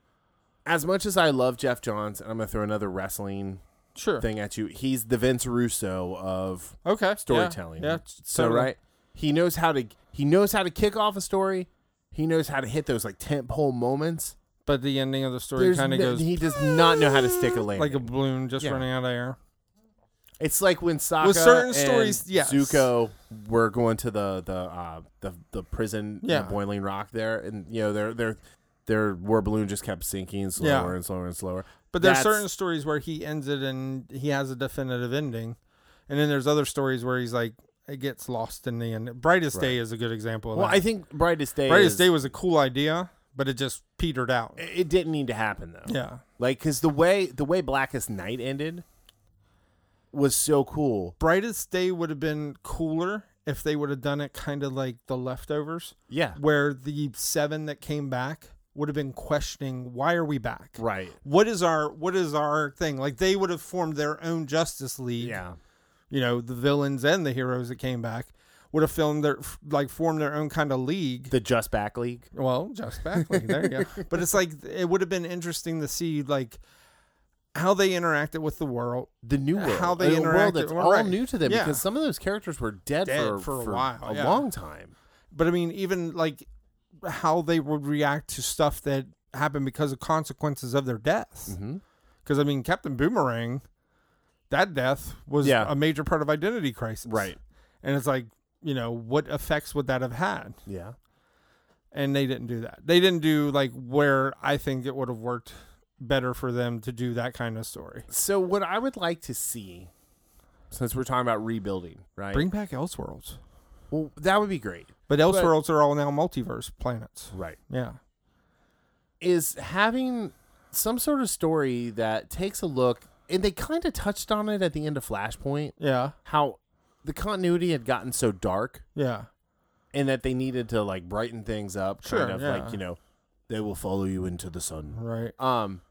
as much as I love Jeff Johns, and I'm gonna throw another wrestling sure. thing at you, he's the Vince Russo of Okay, storytelling. Yeah, yeah So totally. right, he knows how to he knows how to kick off a story. He knows how to hit those like tentpole moments. But the ending of the story There's kind of no- goes he does not know how to stick a landing. like a balloon just Yeah. running out of air. It's like when Sokka With certain and stories, yes. Zuko were going to the the uh, the the prison, Yeah. in Boiling Rock there, and you know their their their war balloon just kept sinking slower Yeah. and slower and slower. But there's That's- certain stories where he ends it and he has a definitive ending, and then there's other stories where he's like it gets lost in the end. Brightest Right. Day is a good example of Well, that. I think Brightest Day. Brightest is, Day was a cool idea, but it just petered out. It didn't need to happen though. Yeah, Like because the way the way Blackest Night ended was so cool. Brightest Day would have been cooler if they would have done it kind of like The Leftovers, Yeah. where the seven that came back would have been questioning, why are we back? Right. What is our what is our thing? Like they would have formed their own Justice League. Yeah. You know, the villains and the heroes that came back would have filmed their like formed their own kind of league. The Just Back League. Well, just back league. There you go. But it's like it would have been interesting to see like how they interacted with the world. The new world. How they a world interacted- that's well, all right. new to them Yeah. because some of those characters were dead, Dead for, for a for while, a yeah. long time. But I mean, even like how they would react to stuff that happened because of consequences of their deaths. Mm-hmm. Because I mean, Captain Boomerang, that death was Yeah. a major part of Identity Crisis. Right. And it's like, you know, what effects would that have had? Yeah. And they didn't do that. They didn't do like where I think it would have worked better for them to do that kind of story. So what I would like to see since we're talking about rebuilding, right? Bring back Elseworlds. Well, that would be great. But Elseworlds are all now multiverse planets. Right. Yeah. Is having some sort of story that takes a look, and they kind of touched on it at the end of Flashpoint, Yeah. how the continuity had gotten so dark Yeah. and that they needed to like brighten things up, kind Sure, of yeah. like, you know, they will follow you into the sun. Right. Um,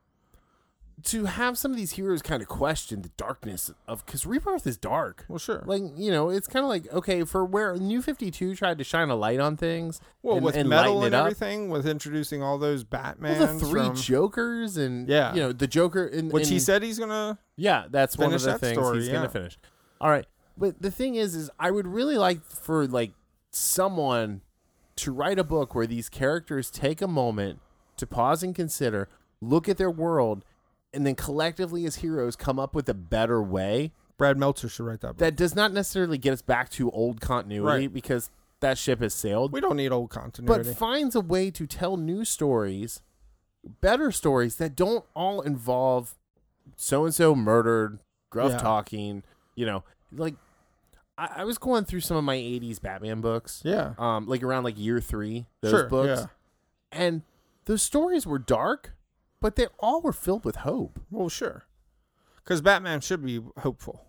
to have some of these heroes kind of question the darkness of, because Rebirth is dark. Well, sure. Like, you know, it's kind of like, okay, for where New fifty-two tried to shine a light on things. Well, and, with and metal lighten and it up. everything, with introducing all those Batman, Well, the three from, Jokers and, Yeah. you know, the Joker. And, which and, he said he's gonna. yeah, that's one of finish the that things story, he's going yeah. to finish. All right. But the thing is, is I would really like for like someone to write a book where these characters take a moment to pause and consider, look at their world, and then collectively as heroes come up with a better way Brad Meltzer should write that book. that does not necessarily get us back to old continuity Right. because that ship has sailed, We don't need old but continuity. finds a way to tell new stories, better stories that don't all involve so-and-so murdered, gruff Yeah. talking, you know, like I, I was going through some of my eighties Batman books, yeah. um, like around like year three, those Sure, books, yeah. and those stories were dark, but they all were filled with hope. Well, sure. Because Batman should be hopeful.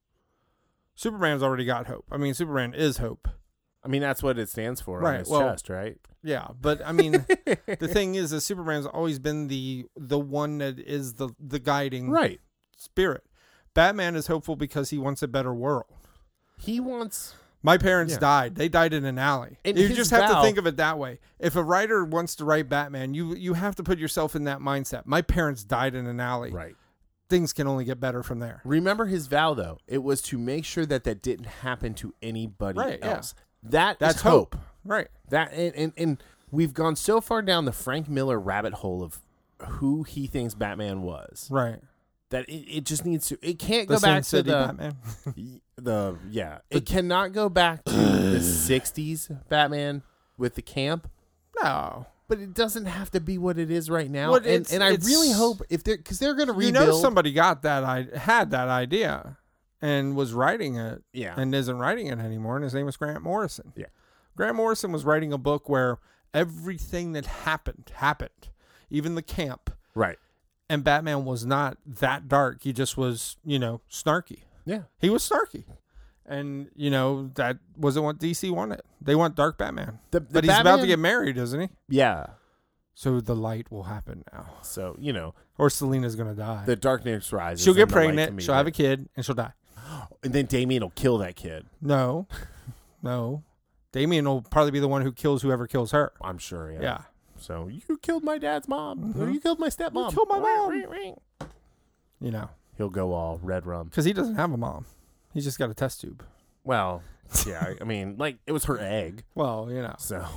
Superman's already got hope. I mean, Superman is hope. I mean, that's what it stands for Right, on his well- chest, right? Yeah, but I mean, the thing is, that Superman's always been the the one that is the the guiding Right. spirit. Batman is hopeful because he wants a better world. He wants... My parents Yeah. died. They died in an alley. And you his just have vow- to think of it that way. If a writer wants to write Batman, you you have to put yourself in that mindset. My parents died in an alley. Right. Things can only get better from there. Remember his vow, though. It was to make sure that that didn't happen to anybody Right, yeah. else. That That's is hope. Right. That and, and, and we've gone so far down the Frank Miller rabbit hole of who he thinks Batman was Right. that it, it just needs to. It can't The go Sin back to City the Batman. the yeah. It cannot go back to the sixties Batman with the camp. No. But it doesn't have to be what it is right now. Well, and it's- and I it's- really hope if they're because they're going to You rebuild. know somebody got that I had that idea and was writing it yeah. and isn't writing it anymore, and his name was Grant Morrison. Yeah. Grant Morrison was writing a book where everything that happened happened, even the camp. Right. And Batman was not that dark. He just was, you know, snarky. Yeah. He was snarky. And, you know, that wasn't what D C wanted. They want dark Batman. The, the But he's about to Batman- get married, isn't he? Yeah. So the light will happen now. So you know Or Selena's going to die. the darkness rises. She'll get and the light can pregnant, be she'll have a lit. kid, and she'll die. and then Damien will kill that kid. No. No. Damien will probably be the one who kills whoever kills her. I'm sure. Yeah. Yeah. So you killed my dad's mom. Or Mhm. you killed my stepmom. killed my mom. Ring, ring, ring. You know, He'll go all red rum. because he doesn't have a mom. He's just got a test tube. Well, yeah. I mean, like it was her egg. Well, you know. So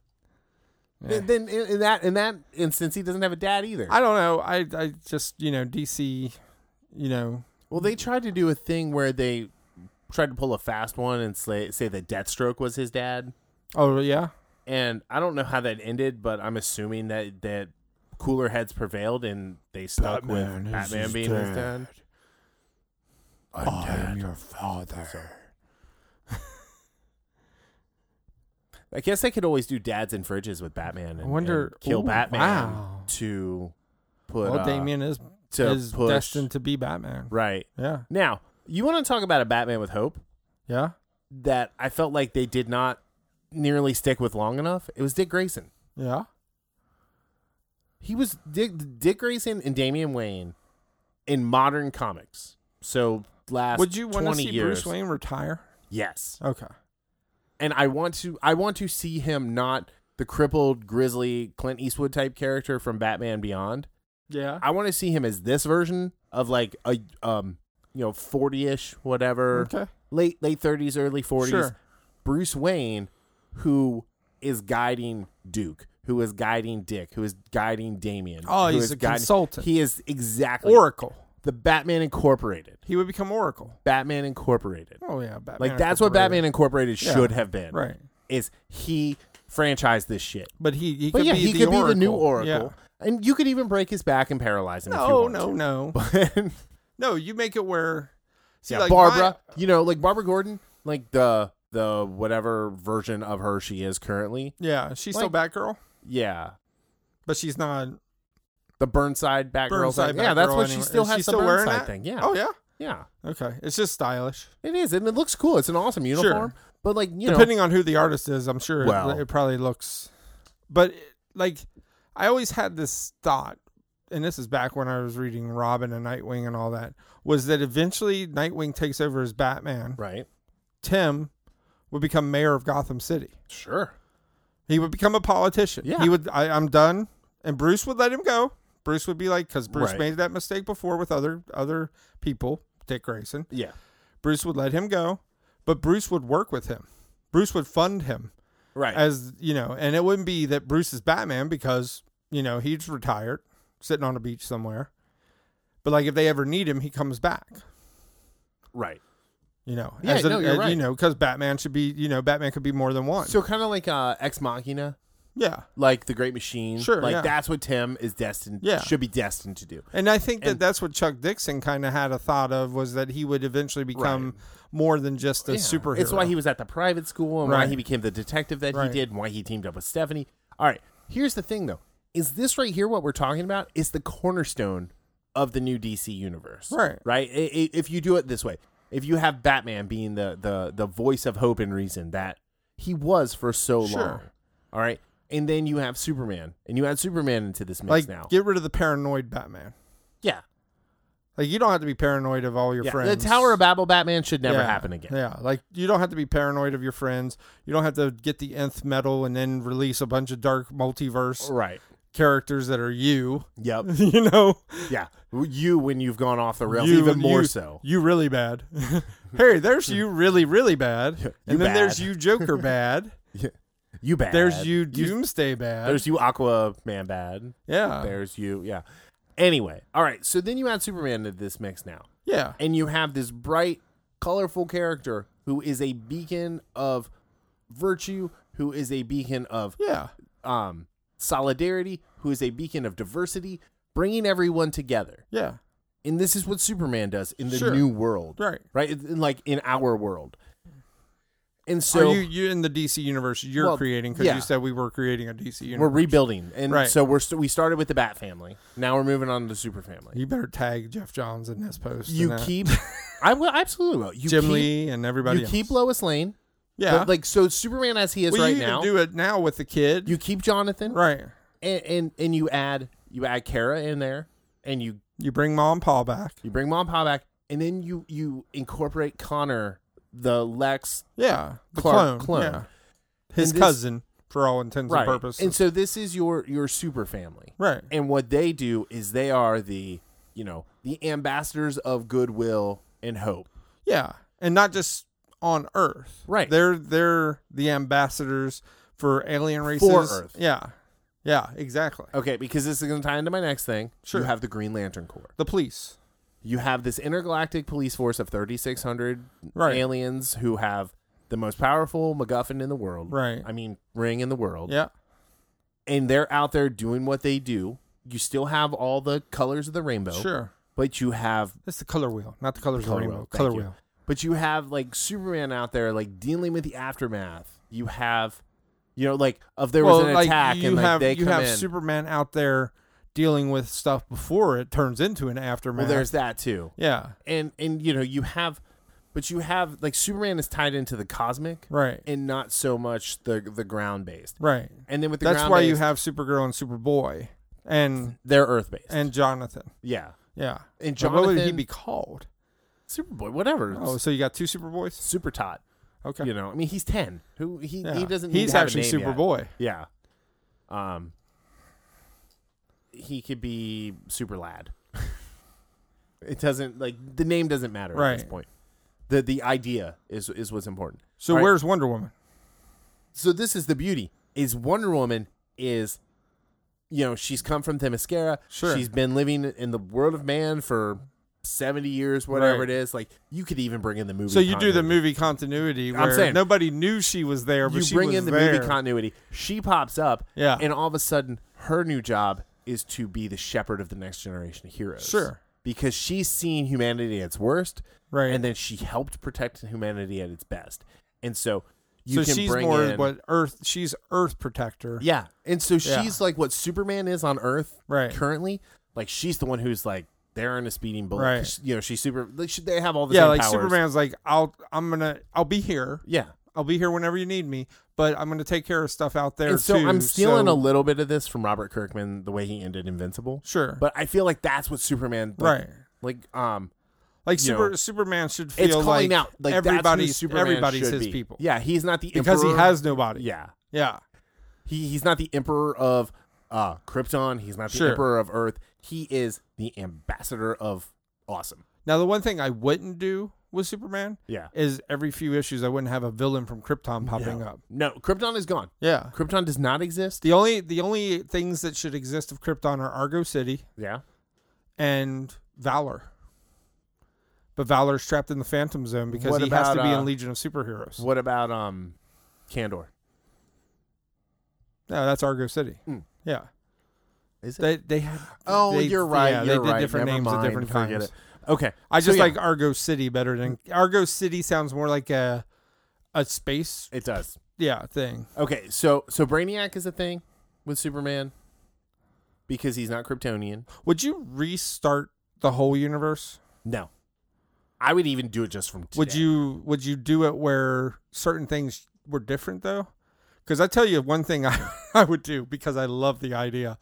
Yeah. then in, in that in that instance, he doesn't have a dad either. I don't know. I, I just, you know, D C, you know. Well, they tried to do a thing where they tried to pull a fast one and say, say that Deathstroke was his dad. Oh, yeah? And I don't know how that ended, but I'm assuming that, that cooler heads prevailed and they stuck Batman with is Batman his being his dad. dad. I am your father. I guess they could always do dads in fridges with Batman and, I wonder. and kill ooh, Batman Wow. to put Well, uh, Damien is, to is push destined to be Batman. right Yeah. now. You want to talk about a Batman with hope Yeah? that I felt like they did not nearly stick with long enough? It was Dick Grayson. Yeah? He was Dick, Dick Grayson and Damian Wayne in modern comics. So last Would you want to twenty see years. Bruce Wayne retire? Yes. Okay. And I want to I want to see him not the crippled, grisly Clint Eastwood type character from Batman Beyond. Yeah. I want to see him as this version of like a um you know forty-ish whatever, Okay. late late thirties, early forties. Sure. Bruce Wayne, who is guiding Duke, who is guiding Dick, who is guiding Damien. Oh, who he's is a guiding- consultant. He is exactly Oracle. the Batman Incorporated. He would become Oracle. Batman Incorporated. Oh, yeah. Batman Like that's what Incorporated. Batman Incorporated Yeah. should have been. Right. Is he franchised this shit? But he, he But could yeah, be he the could Oracle. be the new Oracle, Yeah. and you could even break his back and paralyze him. if you No, want no, to. no. But No, you make it where See, yeah, like Barbara, my- you know, like Barbara Gordon, like the the whatever version of her she is currently. yeah, she's like- still Batgirl, Yeah. but she's not. The Burnside Batgirl Burnside thing. Yeah, that's Batgirl what she anymore. still Is has she the still wearing Burnside that? thing. Yeah. Oh yeah. Yeah. Okay, it's just stylish. It is, and it looks cool. It's an awesome uniform. But like, you know, Depending on who the artist is, I'm sure Well. it, it probably looks. But like, I always had this thought, and this is back when I was reading Robin and Nightwing and all that, was that eventually Nightwing takes over as Batman. right? Tim would become mayor of Gotham City. Sure. He would become a politician. Yeah. He would. I, I'm done, and Bruce would let him go. Bruce would be like, because Bruce Right. made that mistake before with other other people, Dick Grayson. Yeah. Bruce would let him go, but Bruce would work with him. Bruce would fund him. Right. As you know, and it wouldn't be that Bruce is Batman because you know he's retired, sitting on a beach somewhere. But like if they ever need him, he comes back. right. You know, Yeah, as a, no, you're as, right. you know, because Batman should be, you know, Batman could be more than one. So kind of like uh, Ex Machina, yeah, like the Great Machine. Sure, Like yeah. that's what Tim is destined. Yeah. Should be destined to do. and I think that And- that's what Chuck Dixon kind of had a thought of was that he would eventually become more than just a Yeah. superhero. It's why he was at the private school and why Right. he became the detective that Right. he did and why he teamed up with Stephanie. All right. Here's the thing, though. Is this right here what we're talking about is the cornerstone of the new D C universe. Right. Right? I- I- If you do it this way, if you have Batman being the, the, the voice of hope and reason that he was for so Sure. long. All right. And then you have Superman, and you add Superman into this mix like now. get rid of the paranoid Batman. yeah. Like you don't have to be paranoid of all your yeah. friends. The Tower of Babel Batman should never Yeah, happen again. Yeah, like you don't have to be paranoid of your friends. You don't have to get the nth metal and then release a bunch of dark multiverse Right. characters that are you. Yep. You know, Yeah. You when you've gone off the rails, you, even more you- so. You really bad. Hey, there's you really really bad, You and then there's bad. you Joker bad. You bad. There's you Doomsday bad. There's you Aquaman bad. yeah, There's you. Yeah. Anyway, all right. So then you add Superman to this mix now, yeah, and you have this bright, colorful character who is a beacon of virtue, who is a beacon of yeah, um solidarity, who is a beacon of diversity, bringing everyone together. yeah. And this is what Superman does in the Sure. new world, Right. right? In, like in our world. And so Are you you in the D C universe you're Well, creating because yeah. you said we were creating a D C universe. we're rebuilding, and Right. so we're st- we started with the Bat family. Now we're moving on to the Super family. You better tag Jeff Johns in this post. You and that. keep, I will absolutely will. You Jim keep, Lee and everybody. You else. keep Lois Lane. yeah, But, like so, Superman as he is well, right you now. can do it now with the kid. You keep Jonathan, right. and, and and you add you add Kara in there, and you You bring Mom and Pa back. you bring Mom and Pa back, and then you you incorporate Connor, the Lex Yeah, the Clark clone. clone. Yeah. His And this- cousin, for all intents right. and purposes. And so this is your your super family. right. And what they do is they are the, you know, the ambassadors of goodwill and hope. Yeah, and not just on Earth. Right. They're they're the ambassadors for alien races. Earth. Yeah. Yeah. Exactly. Okay, because this is going to tie into my next thing. Sure. You have the Green Lantern Corps. The police. You have this intergalactic police force of thirty-six hundred Right. aliens who have the most powerful MacGuffin in the world. Right. I mean, ring in the world. Yeah. And they're out there doing what they do. You still have all the colors of the rainbow. Sure. But you have It's the color wheel, not the colors Color of the wheel, rainbow. thank Color you. wheel. But you have like Superman out there like dealing with the aftermath. You have, you know, like if there was well, an like attack you and like have they you come have in. Superman out there dealing with stuff before it turns into an aftermath. well, there's that too. yeah. And and you know you have, but you have like Superman is tied into the cosmic Right. and not so much the the ground based. Right. And then with the That's ground why you based, have Supergirl and Superboy, and they're Earth based. and Jonathan. yeah, Yeah. and But what would he Jonathan- be called? Superboy, whatever. Oh, so you got two Superboys? Super Tot. Okay. You know, I mean, he's ten. Who he Yeah. he doesn't. Need He's to have actually a name yet. Superboy. Yeah. Um. He could be Super Lad. It doesn't like the name doesn't matter at this Right. point. The the idea is is what's important. So All right. where's Wonder Woman? So this is the beauty. Is Wonder Woman is, you know, she's come from Themyscira. Sure. She's been living in the world of man for seventy years, whatever Right. it is. Like you could even bring in the movie. So you do the continuity. movie continuity where I'm saying- nobody knew she was there, but You she bring was in the there. movie continuity. She pops up. Yeah. And all of a sudden, her new job is to be the shepherd of the next generation of heroes. Sure. because she's seen humanity at its worst, Right. and then she helped protect humanity at its best. And so you so can she's bring more in, what Earth. She's Earth protector. yeah, and so Yeah. she's like what Superman is on Earth Right. currently. Like she's the one who's like they're in a speeding bullet. Right. 'Cause, You know, she's super. Like, she, they have all the Yeah, same like powers. Superman's like, I'll, I'm gonna, I'll be here. Yeah. I'll be here whenever you need me, but I'm gonna take care of stuff out there And so too. I'm stealing so, a little bit of this from Robert Kirkman, the way he ended Invincible. Sure, But I feel like that's what Superman, like, right. Like, um, Like you Super know, Superman should it's feel calling like out like that's who everybody's Superman everybody's should his be. people. Yeah, he's not the because he emperor. has nobody. Yeah, Yeah, he he's not the emperor of uh Krypton. He's not the Sure. emperor of Earth. He is the ambassador of awesome. Now the one thing I wouldn't do with Superman Yeah, is every few issues I wouldn't have a villain from Krypton popping no. up. No, Krypton is gone. Yeah. Krypton does not exist. The only the only things that should exist of Krypton are Argo City Yeah, and Valor. But Valor's trapped in the Phantom Zone because What he has to about, be uh, in Legion of Superheroes. what about um, Kandor? No, that's Argo City. Mm. Yeah. Is it? They they had oh, they, you're right. Yeah, you're they did right. different Never names mind. at different Forget times. it. Okay, I So, just yeah. like Argo City better than Argo City sounds more like a a space it does. yeah thing. Okay, so so Brainiac is a thing with Superman because he's not Kryptonian. Would you restart the whole universe? No, I would even do it just from today. Would you would you do it where certain things were different though? Because I tell you one thing I, I would do because I love the idea.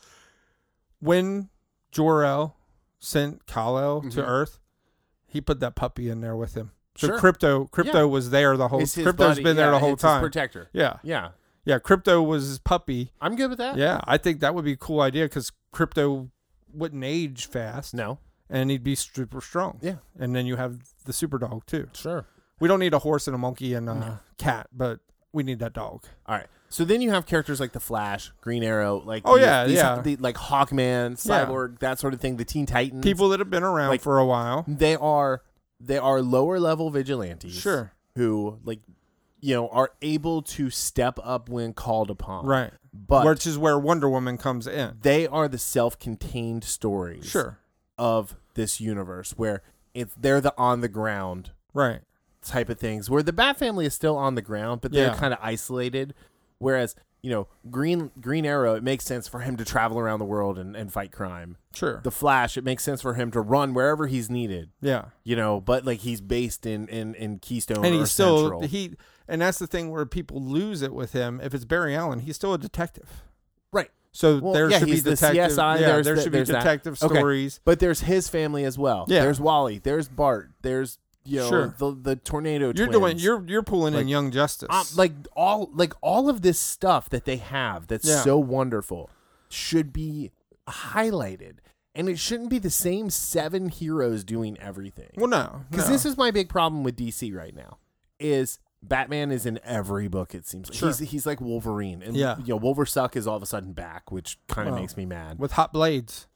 When Jor-El sent Kal-El to Mhm. Earth, he put that puppy in there with him. So Sure. Crypto Crypto Yeah. was there the whole It's his Crypto's buddy. been there Yeah, the whole it's his time. protector. Yeah. Yeah, Yeah, Crypto was his puppy. I'm good with that. Yeah, I think that would be a cool idea because Crypto wouldn't age fast. No. And he'd be super strong. Yeah. And then you have the super dog too. Sure. We don't need a horse and a monkey and a No. cat, but we need that dog. All right. So then you have characters like the Flash, Green Arrow, like Oh, these- yeah, these- yeah. the, like Hawkman, Yeah. Cyborg, that sort of thing. The Teen Titans. People that have been around Like- for a while. They are they are lower level vigilantes. Sure. Who like you know are able to step up when called upon. Right. But Which is where Wonder Woman comes in. they are the self-contained stories Sure. of this universe where it's they're the on the ground Right. type of things where the Bat family is still on the ground but they're Yeah. kind of isolated, whereas you know Green Green Arrow, it makes sense for him to travel around the world and, and fight crime. Sure. The Flash, it makes sense for him to run wherever he's needed, yeah. you know, but like he's based in in, in Keystone And or he's still Central. he and that's the thing where people lose it with him. If it's Barry Allen, he's still a detective. Right. So Well, there yeah, should be he's the detective. C S I, Yeah, there's there the- should be there's that. detective Okay. stories. But there's his family as well. Yeah. There's Wally. There's Bart. There's you know Sure. the the tornado. You're twins. doing you're you're pulling in Like, Young Justice. um, like all like all of this stuff that they have that's Yeah. so wonderful should be highlighted, and it shouldn't be the same seven heroes doing everything. well, no, Because no. this is my big problem with D C right now is Batman is in every book. It seems like. Sure. he's he's like Wolverine, and Yeah. you know Wolversuck is all of a sudden back, which kind of Well, makes me mad. with hot blades.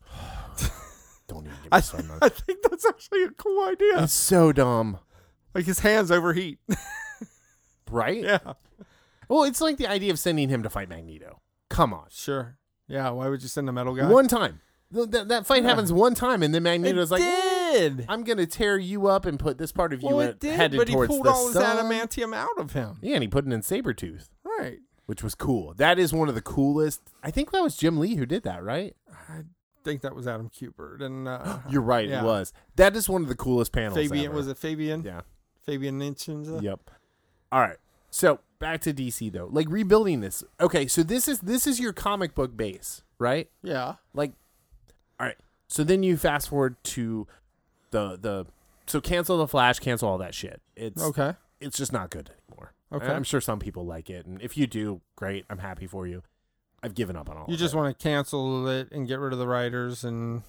Don't even get me I, started on I think that's actually a cool idea. It's so dumb, Like his hands overheat. right? yeah. Well, it's like the idea of sending him to fight Magneto. Come on, Sure. Yeah. Why would you send a metal guy? one time. Th- That, that fight Yeah. happens one time, and then Magneto's it like, did. "I'm gonna tear you up and put this part of you well, in- it did, headed but he towards pulled the all his sun." adamantium out of him. Yeah, and he put it in Sabretooth, Right. which was cool. That is one of the coolest. I think that was Jim Lee who did that, right? I think that was Adam Kubert and uh, You're right. yeah. It was. That is one of the coolest panels. Fabian. ever. Was it Fabian? Yeah. Fabian Ninchens. Yep. All right. So back to D C though, like rebuilding this. Okay, so this is this is your comic book base, right? Yeah. Like, all right. So then you fast forward to the the so cancel the Flash, cancel all that shit. It's Okay. it's just not good anymore. Okay. I'm sure some people like it, and if you do, great. I'm happy for you. I've given up on all. You of just it. want to cancel it and get rid of the writers and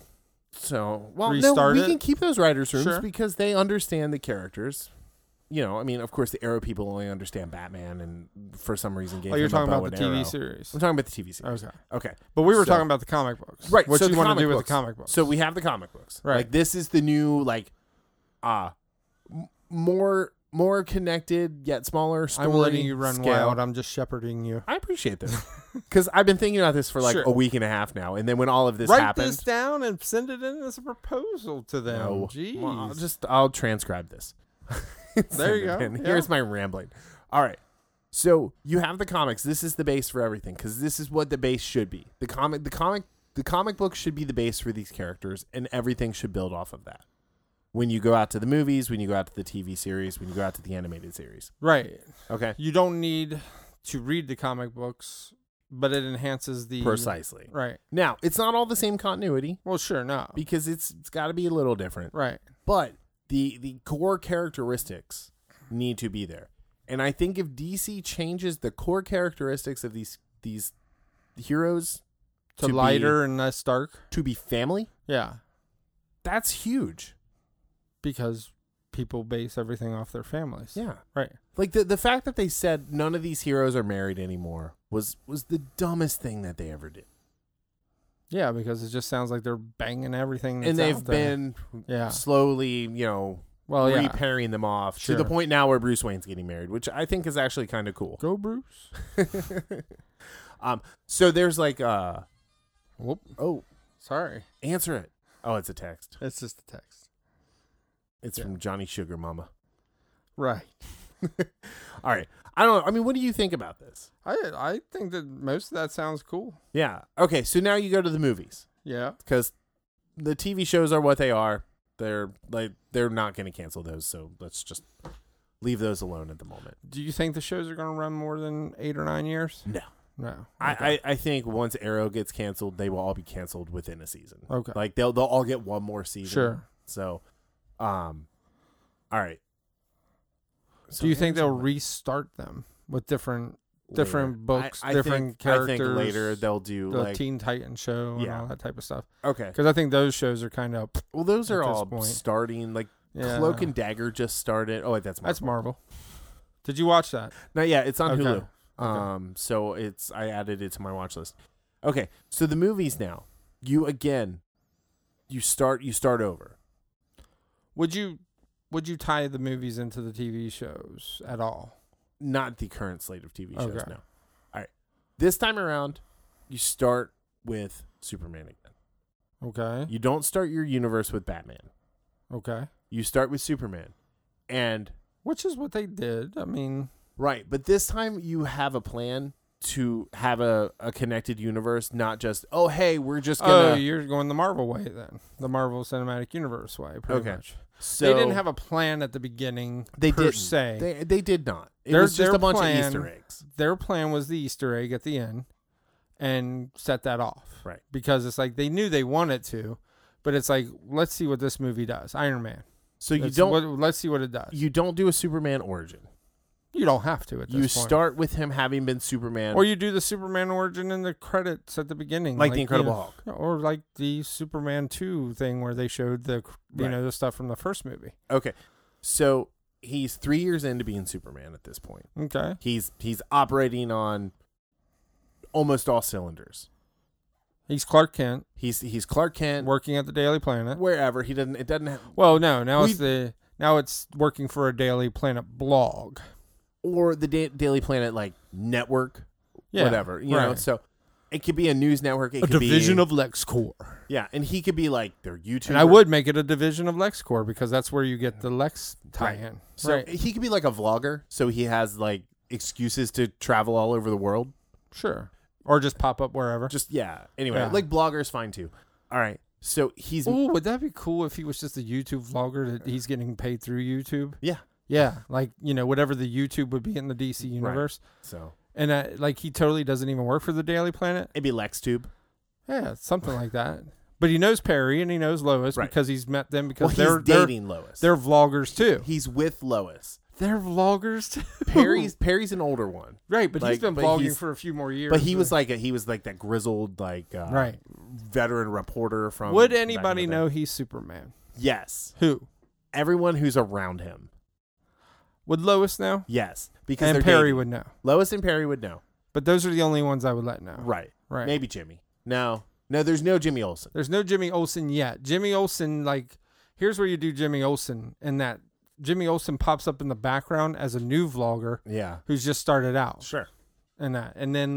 so well. restart no, we it? can keep those writers' rooms Sure. because they understand the characters. You know, I mean, of course, the Arrow people only understand Batman, and for some reason, gave oh, you're him a talking bow about the and T V arrow. series. I'm talking about the T V series. Okay. Okay. But we were So- talking about the comic books. Right. What so you the want to comic do with books. the comic books. So we have the comic books. Right. Like this is the new like, uh m- more more connected yet smaller story. I'm letting you run scale. wild. I'm just shepherding you. I appreciate this. Because I've been thinking about this for like Sure. a week and a half now, and then when all of this Write happened, this down and send it in as a proposal to them. no, Jeez. well, I'll just I'll transcribe this. There you Send it go. in. Yeah. Here's my rambling. All right. So you have the comics. This is the base for everything because this is what the base should be. The comic, the comic, the comic book should be the base for these characters, and everything should build off of that. When you go out to the movies, when you go out to the T V series, when you go out to the animated series. Right. Okay. You don't need to read the comic books, but it enhances the Precisely. Right. Now, it's not all the same continuity Well, sure, no. because it's it's got to be a little different. Right. But the the core characteristics need to be there. And I think if D C changes the core characteristics of these these heroes To, to lighter and less dark. to be family, Yeah. that's huge. Because people base everything off their families. Yeah. Right. Like the the fact that they said none of these heroes are married anymore was was the dumbest thing that they ever did. Yeah, because it just sounds like they're banging everything that's And they've out there. been Yeah. slowly, you know, Well, yeah. repairing them off Sure. to the point now where Bruce Wayne's getting married, which I think is actually kind of cool. Go, Bruce. um so there's like uh Whoop. oh, Sorry. answer it. Oh, it's a text. It's just a text. It's Yeah. from Johnny Sugar Mama. Right. All right. I don't know. I mean, what do you think about this? I I think that most of that sounds cool. Yeah. Okay, so now you go to the movies Yeah. because the T V shows are what they are. They're like they're not going to cancel those, so let's just leave those alone at the moment. Do you think the shows are going to run more than eight or nine years? No. No. I, Okay. I, I think once Arrow gets canceled, they will all be canceled within a season. Okay. Like they'll they'll all get one more season. Sure. So, um, all right. So Do you think here's they'll what- restart them with different later. different books, I, I different think, characters? I think later they'll do the like Teen Titan show and Yeah. all that type of stuff. okay. Because I think those shows are kind of Well, those at are this all point. starting. Like yeah. Cloak and Dagger just started. Oh, wait, that's Marvel. That's Marvel. Did you watch that? No, yeah, it's on Okay. Hulu. Um, so it's I added it to my watch list. Okay, so the movies now. You again, you start you start over. Would you would you tie the movies into the T V shows at all? Not the current slate of T V shows. Okay. No. All right. This time around, you start with Superman again. Okay. You don't start your universe with Batman. Okay. You start with Superman, and Which is what they did. I mean, right, but this time you have a plan to have a, a connected universe, not just, oh, hey, we're just oh, gonna. you're going the Marvel way then. The Marvel Cinematic Universe way, pretty Okay. much. so They didn't have a plan at the beginning they per didn't. se. They, they did not. It Their- was just their a bunch plan- of Easter eggs. Their plan was the Easter egg at the end and set that off. Right. Because it's like they knew they wanted to, but it's like, let's see what this movie does. Iron Man. So you Let's- don't what- let's see what it does. you don't do a Superman origin. You don't have to at this You point. start with him having been Superman, Or you do the Superman origin in the credits at the beginning, like, the you Incredible know, Hulk. or like the Superman two thing where they showed the you Right. know the stuff from the first movie. Okay, so he's three years into being Superman at this point. Okay, He's he's operating on almost all cylinders. he's Clark Kent He's he's Clark Kent. working at the Daily Planet. Wherever he doesn't, it doesn't. Have, Well, no, now We- it's the now it's working for a Daily Planet blog. or the da- Daily Planet like network, Yeah, whatever you know. right. So it could be a news network. It A could division be, of LexCorp. yeah, and he could be like their YouTuber. And I would make it a division of LexCorp because that's where you get the Lex tie-in. So right. he could be like a vlogger. So he has like excuses to travel all over the world. Sure. Or just pop up wherever. Just yeah. Anyway, Yeah. like bloggers fine too. All right. So he's Ooh, would that be cool if he was just a YouTube vlogger that he's getting paid through YouTube? yeah. Yeah, like, you know, whatever the YouTube would be in the D C universe. So And, uh, like, he totally doesn't even work for the Daily Planet. maybe LexTube. Yeah, something like that. But he knows Perry and he knows Lois Right. because he's met them Well, because he's they're, they're, dating Lois. they're vloggers, too. He's with Lois. They're vloggers, too. Perry's Perry's an older one, Right, but he's like, been but vlogging he's- for a few more years. but he was like a, he was like that grizzled like uh, Right. veteran reporter from. Would back in anybody the day. know he's Superman? Yes, Who? everyone who's around him. Would Lois know? Yes, because And they're Perry dating. would know. Lois and Perry would know. But those are the only ones I would let know. Right. Right. Maybe Jimmy. No, no. There's no Jimmy Olsen. There's no Jimmy Olsen yet. Jimmy Olsen, like, here's where you do Jimmy Olsen, and that Jimmy Olsen pops up in the background as a new vlogger Yeah. who's just started out, Sure. and that, and then like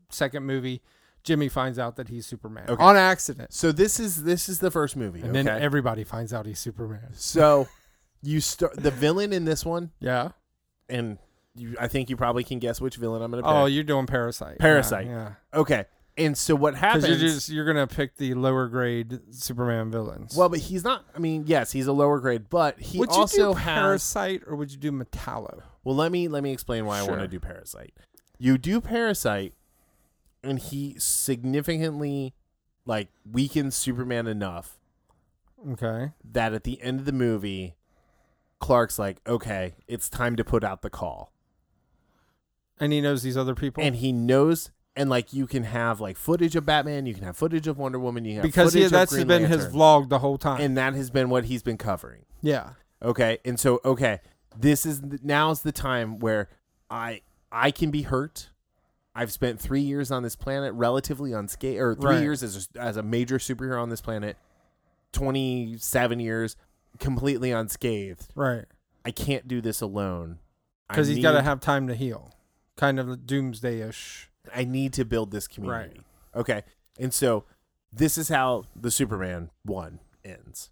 second movie, Jimmy finds out that he's Superman Okay. on accident. So this is this is the first movie, And okay? then everybody finds out he's Superman. So you start the villain in this one, Yeah. and you, I think you probably can guess which villain I'm going to pick. Oh, you're doing Parasite. Parasite. Yeah. Okay. And so what Because happens? you're just you're gonna pick the lower grade Superman villains. well, but he's not. I mean, yes, he's a lower grade, but he would also you do has. Parasite or would you do Metallo? Well, let me let me explain why I want Sure. to do Parasite. You do Parasite, and he significantly like weakens Superman enough Okay. that at the end of the movie, Clark's like, okay, it's time to put out the call. And he knows these other people. And he knows, and like you can have like footage of Batman, you can have footage of Wonder Woman, you can have because he, footage that's of Green been his Lantern, vlog the whole time. and that has been what he's been covering. yeah. Okay, and so okay, this is the, now's the time where I I can be hurt. I've spent three years on this planet, relatively unscathed, or three Right. years as a, as a major superhero on this planet, twenty-seven years completely unscathed. Right. I can't do this alone. I Because he's got to need- have time to heal. Kind of doomsday-ish. I need to build this community. Right. Okay, and so this is how the Superman one ends.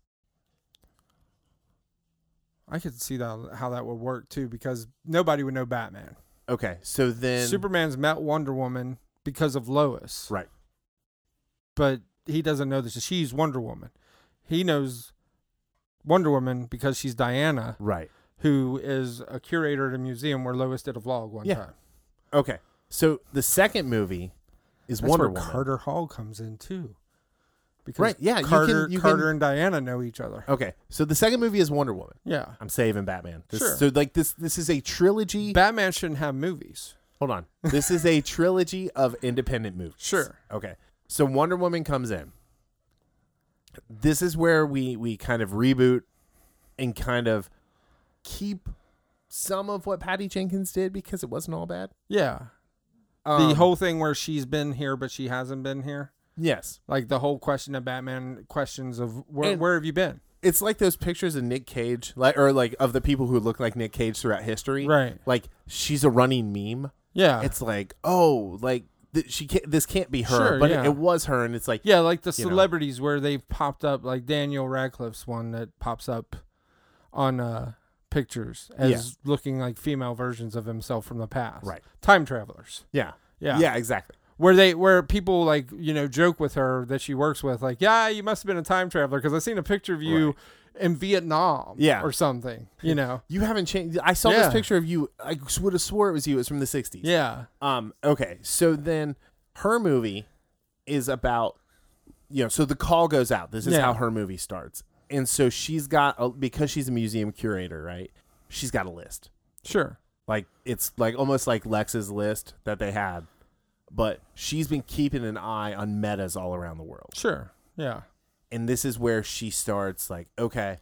I could see that how that would work too, because nobody would know Batman. Okay, so then Superman's met Wonder Woman because of Lois, right. but he doesn't know that she's Wonder Woman. He knows Wonder Woman because she's Diana, Right. who is a curator at a museum where Lois did a vlog one Yeah. time. Okay, so the second movie is That's Wonder where Woman. Carter Hall comes in too, because Right, yeah, you can- Carter, you Carter can- and Diana know each other. Okay, so the second movie is Wonder Woman. Yeah, I'm saving Batman. This, Sure. So like this, this is a trilogy. Batman shouldn't have movies. Hold on. This is a trilogy of independent movies. Sure. Okay. So Wonder Woman comes in. This is where we we kind of reboot and kind of keep some of what Patty Jenkins did because it wasn't all bad. Yeah, Um, the whole thing where she's been here but she hasn't been here. yes. Like the whole question of Batman questions of where And- where have you been? It's like those pictures of Nick Cage, like or like of the people who look like Nick Cage throughout history. Right. Like she's a running meme. Yeah. It's like, oh, like th- she can't. This can't be her, Sure, but yeah. it, it was her, and it's like, yeah, like the you know. celebrities where they've popped up, like Daniel Radcliffe's one that pops up on uh, pictures as Yeah. looking like female versions of himself from the past. Right. Time travelers. yeah, Yeah. yeah, exactly. Where they where people like, you know, joke with her that she works with, like, yeah, you must have been a time traveler because I seen a picture of you Right. in Vietnam, Yeah. or something. You know. You haven't changed. I saw Yeah. this picture of you. I would have swore it was you. It was from the sixties. Yeah. Um. Okay. So then, her movie is about, you know. So the call goes out. This is Yeah. how her movie starts, and so she's got a, because she's a museum curator, right? She's got a list. Sure. Like it's like almost like Lex's list that they had, but she's been keeping an eye on metas all around the world. Sure. Yeah. And this is where she starts like, okay,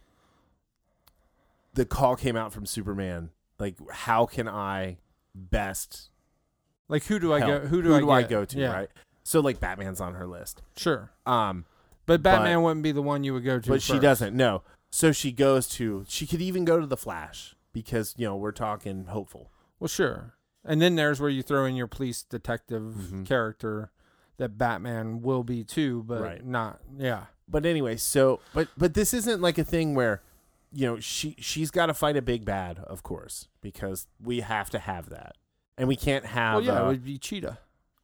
the call came out from Superman. Like, how can I best Like who do I help? go who do, I, I get? go to, Yeah. right? So like Batman's on her list. Sure. Um, But Batman wouldn't be the one you would go to. but she first. doesn't. No. So she goes to she could even go to the Flash because, you know, we're talking hopeful. Well, sure. And then there's where you throw in your police detective Mhm. character that Batman will be too, but Right. not. Yeah. But anyway, so but but this isn't like a thing where, you know, she she's got to fight a big bad, of course, because we have to have that, and we can't have. Well, yeah, uh, it would be Cheetah.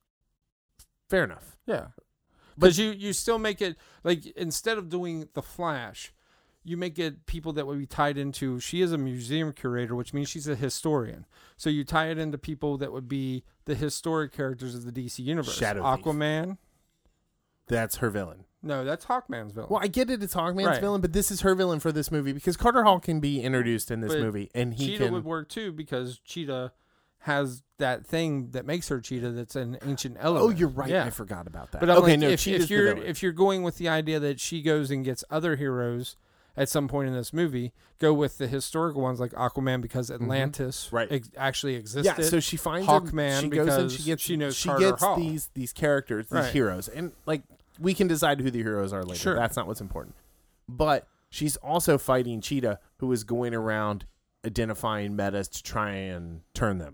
fair enough. Yeah. But you, you still make it, like, instead of doing the Flash, you make it people that would be tied into, she is a museum curator, which means she's a historian. So you tie it into people that would be the historic characters of the D C universe. Shadow Thief. Aquaman. That's her villain. No, that's Hawkman's villain. Well, I get it; it's Hawkman's Right. villain, but this is her villain for this movie because Carter Hall can be introduced in this But movie, and he Cheetah can. would work too because Cheetah has that thing that makes her Cheetah that's an ancient element. Oh, you're right. Yeah. I forgot about that. But I'm okay, like, no, if, Cheetah's if the you're villain. if you're going with the idea that she goes and gets other heroes at some point in this movie, go with the historical ones like Aquaman because Atlantis Mm-hmm. Right. ex- actually existed. yeah, so she finds Hawkman him, she goes and because she gets she knows she Carter gets Hall. these these characters, these Right. heroes, and like we can decide who the heroes are later. Sure. That's not what's important. But she's also fighting Cheetah, who is going around identifying metas to try and turn them.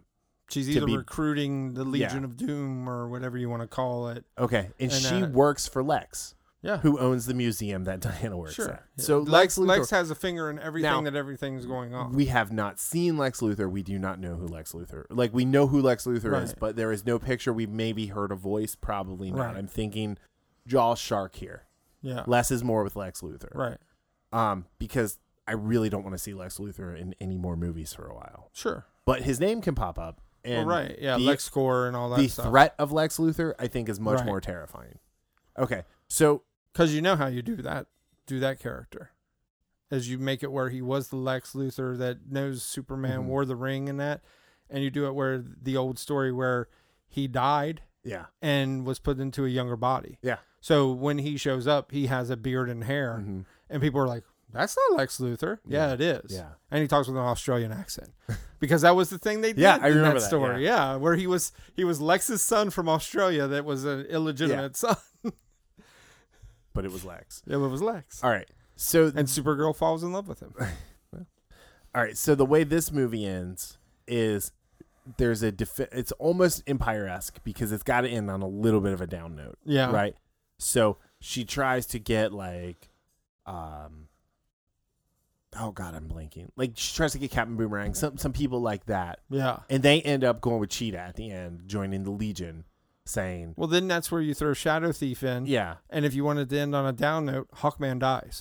She's to either be- recruiting the Legion Yeah. of Doom or whatever you want to call it. Okay, and, And, she uh, works for Lex, Yeah. who owns the museum that Diana works Sure. at. Yeah. So Lex, Lex Luthor, Lex has a finger in everything Now, that everything's going on. we have not seen Lex Luthor. We do not know who Lex Luthor. Like we know who Lex Luthor is, Right. but there is no picture. We've maybe heard a voice, probably not. Right. I'm thinking Jaw Shark here. yeah. Less is more with Lex Luthor. Right. Um, because I really don't want to see Lex Luthor in any more movies for a while. Sure. But his name can pop up. Well, And right. Yeah. the- Lex Score and all that the stuff. threat of Lex Luthor, I think, is much Right. more terrifying. Okay, so Because you know how you do that. Do that character. As you make it where he was the Lex Luthor that knows Superman Mhm. wore the ring and that. And you do it where the old story where he died yeah, and was put into a younger body. yeah, So when he shows up, he has a beard and hair. mhm. And people are like, that's not Lex Luthor. Yeah, Yeah. it is. Yeah. And he talks with an Australian accent. Because that was the thing they did Yeah, I in remember that that, story. Yeah. where he was he was Lex's son from Australia that was an illegitimate son. But it was Lex. It was Lex. All right, so And Supergirl falls in love with him. all right, so the way this movie ends is there's a defi- it's almost Empire-esque because it's got to end on a little bit of a down note. Yeah. Right. So she tries to get like, um, oh god, I'm blanking. Like she tries to get Captain Boomerang, some some people like that, Yeah. and they end up going with Cheetah at the end, joining the Legion, saying, Well, then that's where you throw Shadow Thief in. yeah, And if you wanted to end on a down note, Hawkman dies.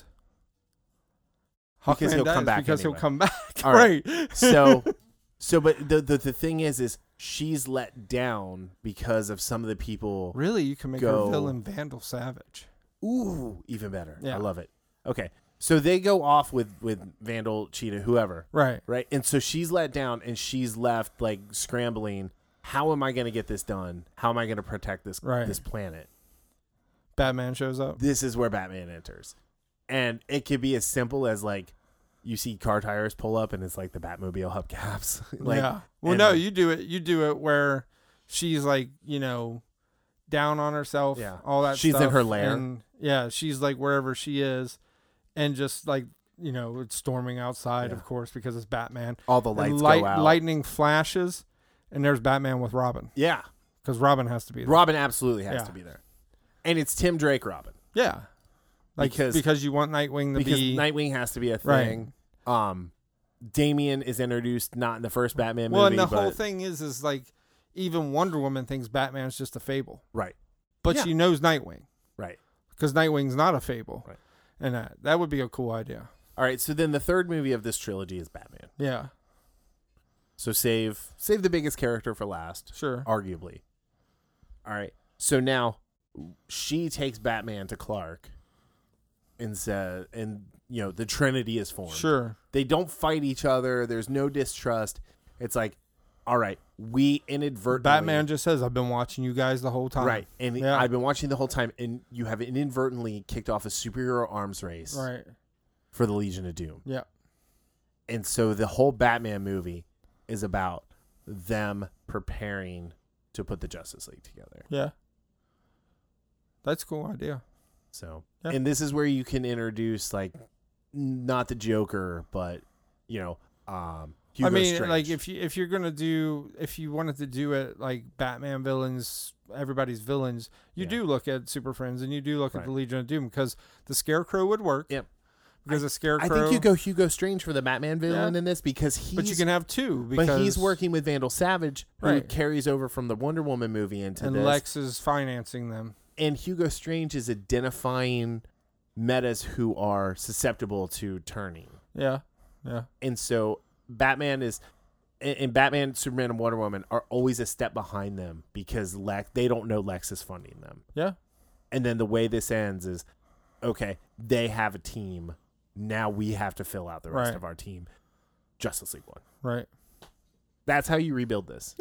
Because Hawkman he'll dies come back Because anyway. he'll come back. All right. right. so, so, but the, the the thing is, is she's let down because of some of the people. Really, you can make Go. her villain Vandal Savage. Ooh, even better. Yeah. I love it. Okay, so they go off with with Vandal, Cheetah, whoever, Right. right? And so she's let down, and she's left like scrambling. How am I going to get this done? How am I going to protect this Right. this planet? Batman shows up. This is where Batman enters, and it could be as simple as like you see car tires pull up, and it's like the Batmobile hubcaps. like, yeah. Well, and- no, you do it. You do it where she's like, you know, down on herself. Yeah. All that. She's in stuff, her lair. And yeah, she's like wherever she is, and just like you know, it's storming outside, Yeah. of course, because it's Batman. all the lights and light, go out. lightning flashes, and there's Batman with Robin Yeah, because Robin has to be there. Robin absolutely has Yeah. to be there, and it's Tim Drake Robin Yeah. Like Because- because you want Nightwing to because be Nightwing has to be a Right. thing. Um, Damian is introduced not in the first Batman well, movie, and the but whole thing is is like even Wonder Woman thinks Batman's just a fable, right, but Yeah. she knows Nightwing right. because Nightwing's not a fable, Right. and that that would be a cool idea. All right, so then the third movie of this trilogy is Batman. Yeah, So save save the biggest character for last, sure. arguably. All right, so now she takes Batman to Clark, and says, and you know the Trinity is formed. Sure. They don't fight each other. There's no distrust. It's like, all right, we inadvertently Batman just says, "I've been watching you guys the whole time." right, and Yeah. I've been watching the whole time, and you have inadvertently kicked off a superhero arms race Right. for the Legion of Doom. Yeah. And so the whole Batman movie is about them preparing to put the Justice League together. Yeah. That's a cool idea. So, Yeah. and this is where you can introduce like not the Joker, but you know, um, Hugo I mean, Strange. like if you if you're gonna do if you wanted to do it like Batman villains, everybody's villains, you Yeah. do look at Super Friends and you do look Right. at the Legion of Doom because the Scarecrow would work. Yep. Because the Scarecrow. I think you go Hugo Strange for the Batman villain Yeah. in this because he's but you can have two. Because, but he's working with Vandal Savage, who Right. carries over from the Wonder Woman movie into and this. Lex is financing them. And Hugo Strange is identifying metas who are susceptible to turning. Yeah. Yeah. And so Batman is, and and Batman, Superman, and Wonder Woman are always a step behind them because Lex, they don't know Lex is funding them. Yeah. And then the way this ends is, okay, they have a team. Now we have to fill out the rest Right. of our team. Justice League one. Right. That's how you rebuild this.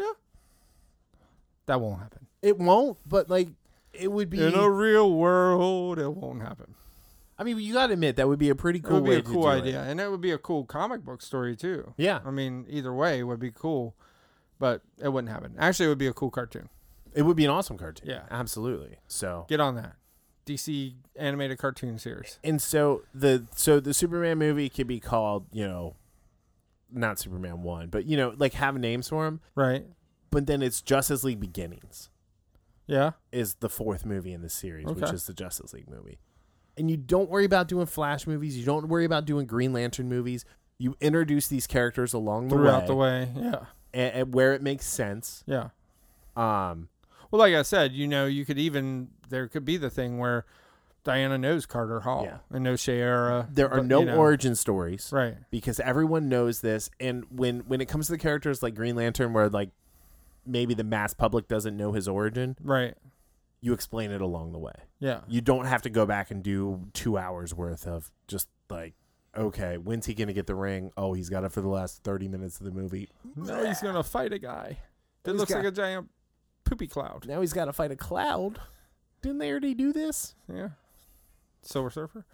That won't happen. It won't, but like it would be. In a real world, it won't happen. I mean, you got to admit that would be a pretty It cool would be way a to cool do idea, it. and it would be a cool comic book story too. Yeah, I mean, either way would be cool, but it wouldn't happen. Actually, it would be a cool cartoon. it would be an awesome cartoon. Yeah. absolutely. So Get on that. D C animated cartoon series. and so the so the Superman movie could be called, you know, not Superman one, but you know, like have names for him. Right. but then it's Justice League Beginnings Yeah. is the fourth movie in the series, which Okay. is the Justice League movie. And you don't worry about doing Flash movies. You don't worry about doing Green Lantern movies. You introduce these characters along the Throughout way, the way. Yeah. and, and where it makes sense. Yeah. Um, Well, like I said, you know, you could even, there could be the thing where Diana knows Carter Hall Yeah. and knows Shiera. there are but, no you know, origin stories. Right. Because everyone knows this, and when when it comes to the characters like Green Lantern, where like maybe the mass public doesn't know his origin, Right. you explain it along the way. Yeah. You don't have to go back and do two hours worth of just like, okay, when's he gonna get the ring? Oh, he's got it for the last thirty minutes of the movie. No, he's going to fight a guy that He's looks got- like a giant poopy cloud. Now he's got to fight a cloud. Didn't they already do this? Yeah. Silver Surfer.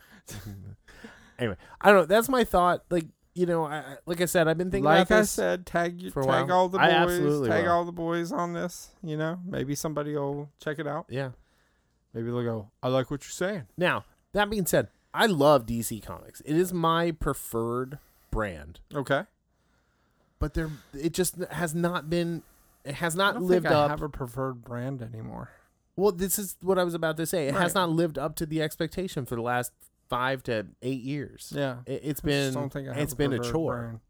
Anyway, I don't know. That's my thought. Like you know, I, I- like I said, I've been thinking Like about I this. said, tag you, for a tag while. all the I boys, absolutely tag will. all the boys on this. You know, maybe somebody will check it out. Yeah. Maybe they'll go, I like what you're saying. Now that being said, I love D C Comics. It is my preferred brand. Okay. But there, it just has not been. It has I not don't lived think I up. have a preferred brand anymore. Well, this is what I was about to say. It has Right. not lived up to the expectation for the last five to eight years. Yeah. It, it's I been. just don't think I have It's been a preferred chore. brand.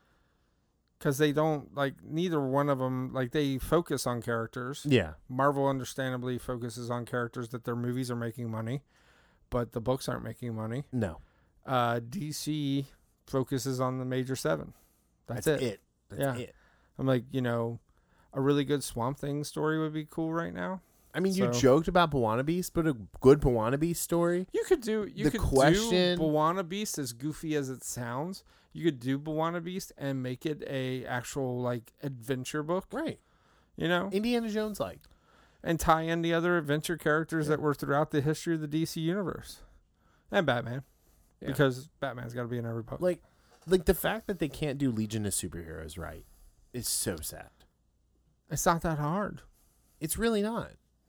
Because they don't, like, neither one of them, like, they focus on characters. Yeah. Marvel understandably focuses on characters that their movies are making money, but the books aren't making money. No. Uh, D C focuses on the major seven. That's, That's it. it. That's Yeah. it. I'm like, you know, a really good Swamp Thing story would be cool right now. I mean, you So- joked about Bwana Beast, but a good Bwana Beast story. You could do you The could question- do Bwana Beast, as goofy as it sounds. You could do Bwana Beast and make it a actual like adventure book, Right. you know, Indiana Jones like. and tie in the other adventure characters Yeah. that were throughout the history of the D C universe and Batman, Yeah. because Batman's got to be in every book. Like, like the fact that they can't do Legion of Superheroes right is so sad. It's not that hard. It's really not.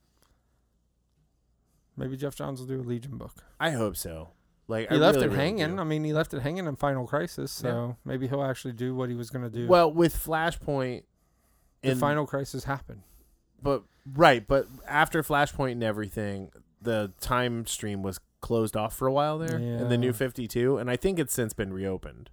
Maybe Jeff Johns will do a Legion book. I hope so. Like He I left really, it really hanging. do. I mean, he left it hanging in Final Crisis, so maybe he'll actually do what he was going to do. Well, with Flashpoint, the and Final Crisis happened. but right, but after Flashpoint and everything, the time stream was closed off for a while there in the New Yeah. fifty-two, and I think it's since been reopened.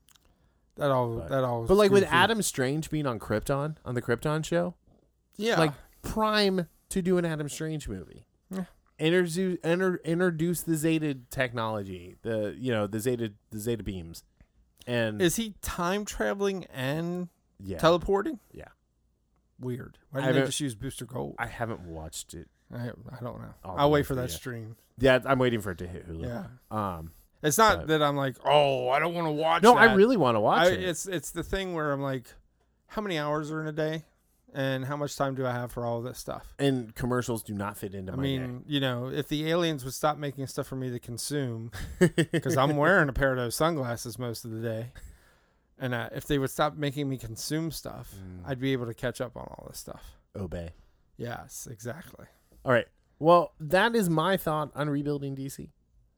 That all. But- that all. But like with goofy. Adam Strange being on Krypton on the Krypton show, yeah, like prime to do an Adam Strange movie. Yeah. Introduce enter, introduce the Zeta technology, the you know the Zeta the Zeta beams, and is he time traveling and yeah, teleporting? Yeah. Weird. Why I didn't they haven't- just use Booster Gold? I haven't watched it. I, I don't know. I'll I'll go wait for through, that yeah. stream. Yeah, I'm waiting for it to hit Hulu. Yeah. Um. It's not But- that I'm like, oh, I don't want to watch. No, that. I really want to watch I, it. it's it's the thing where I'm like, how many hours are in a day, and how much time do I have for all this stuff? And commercials do not fit into I my mean, you know, if the aliens would stop making stuff for me to consume, because I'm wearing a pair of those sunglasses most of the day, and uh, if they would stop making me consume stuff, Mm. I'd be able to catch up on all this stuff. Obey. Yes, exactly. All right. Well, that is my thought on rebuilding D C.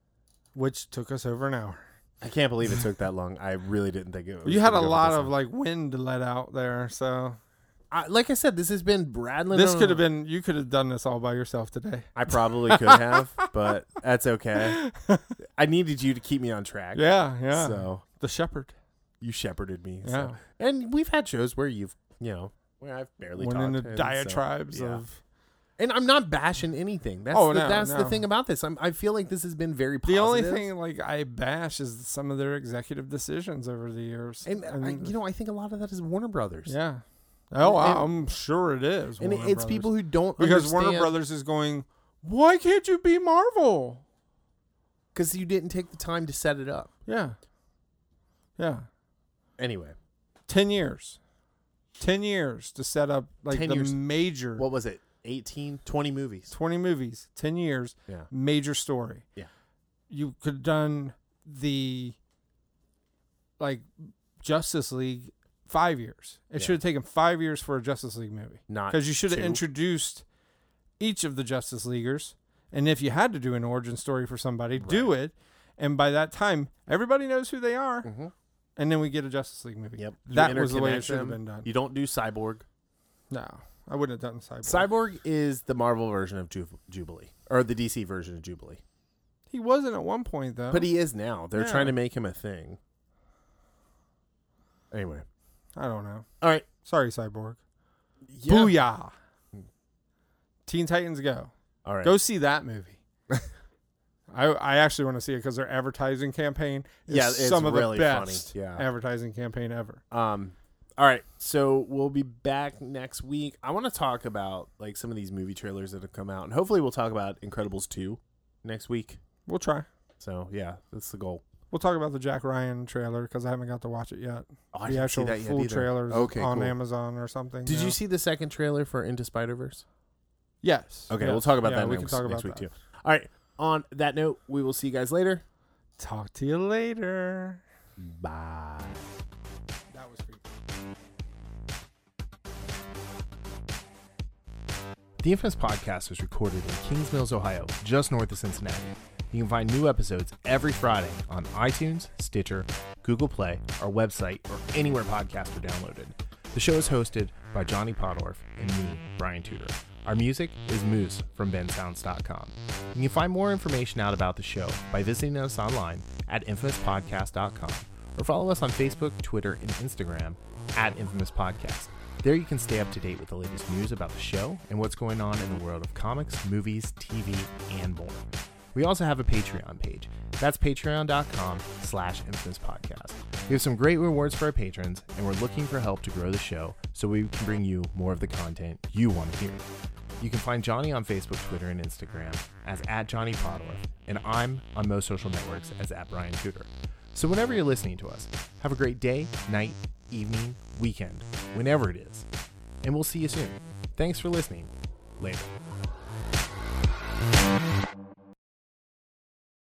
Which took us over an hour. I can't believe it took that long. I really didn't think it was. You had a gonna go for lot this of long. like wind to let out there, so I, like I said, this has been rattling. this on- could have been. You could have done this all by yourself today. I probably could have, but that's okay. I needed you to keep me on track. Yeah, yeah. So The shepherd. you shepherded me. Yeah. So. And we've had shows where you've, you know, where I've barely Went talked. into and so- diatribes yeah. of. And I'm not bashing anything. That's Oh, the, no, that's the no. thing about this. I'm, I feel like this has been very positive. The only thing like I bash is some of their executive decisions over the years. and I, you know, I think a lot of that is Warner Brothers. yeah. Oh, And- I'm sure it is. and Warner it's Brothers. people who don't because understand, Warner Brothers is going. Why can't you be Marvel? because you didn't take the time to set it up. Yeah. Yeah. Anyway, Ten years. Ten years to set up like ten the years. major what was it? eighteen, twenty movies. twenty movies. Ten years. Yeah. Major story. Yeah. You could have done the like Justice League five years. It Yeah. should have taken five years for a Justice League movie. Not Because you should have two. introduced each of the Justice Leaguers. And if you had to do an origin story for somebody, do it. And by that time, everybody knows who they are. Mhm. And then we get a Justice League movie. Yep. You That was the way it interconnect should have them. been done. You don't do Cyborg. No, I wouldn't have done Cyborg. Cyborg is the Marvel version of Ju- Jubilee, or the D C version of Jubilee. He wasn't at one point, though. But he is now. They're Yeah. trying to make him a thing. Anyway. I don't know. All right. Sorry, Cyborg. Yeah. Booyah. Teen Titans Go. All right. Go see that movie. I I actually want to see it because their advertising campaign is Yeah, it's some of really the funny. best Yeah. advertising campaign ever. Um, all right, so we'll be back next week. I want to talk about like some of these movie trailers that have come out, and hopefully we'll talk about Incredibles two next week. We'll try. So yeah, that's the goal. We'll talk about the Jack Ryan trailer because I haven't got to watch it yet. Oh, I the didn't actual see that yet full either. trailers Okay, on cool. Amazon or something. Did no. you see the second trailer for Into Spider-Verse? Yes. Okay, yes. we'll talk about Yeah, that we next, can talk next about week that. too. All right. On that note, we will see you guys later. Talk to you later. Bye. That was creepy. The Infamous Podcast was recorded in Kings Mills, Ohio, just north of Cincinnati. You can find new episodes every Friday on iTunes, Stitcher, Google Play, our website, or anywhere podcasts are downloaded. The show is hosted by Johnny Podorf and me, Brian Tudor. Our music is Moose from ben sounds dot com. You can find more information out about the show by visiting us online at infamous podcast dot com or follow us on Facebook, Twitter, and Instagram at Infamous Podcast. There you can stay up to date with the latest news about the show and what's going on in the world of comics, movies, T V, and more. We also have a Patreon page. That's patreon.com slash infamous podcast. We have some great rewards for our patrons, and we're looking for help to grow the show so we can bring you more of the content you want to hear. You can find Johnny on Facebook, Twitter, and Instagram as at Johnny Podorf, and I'm on most social networks as at Brian Tudor. So whenever you're listening to us, have a great day, night, evening, weekend, whenever it is. And we'll see you soon. Thanks for listening. Later.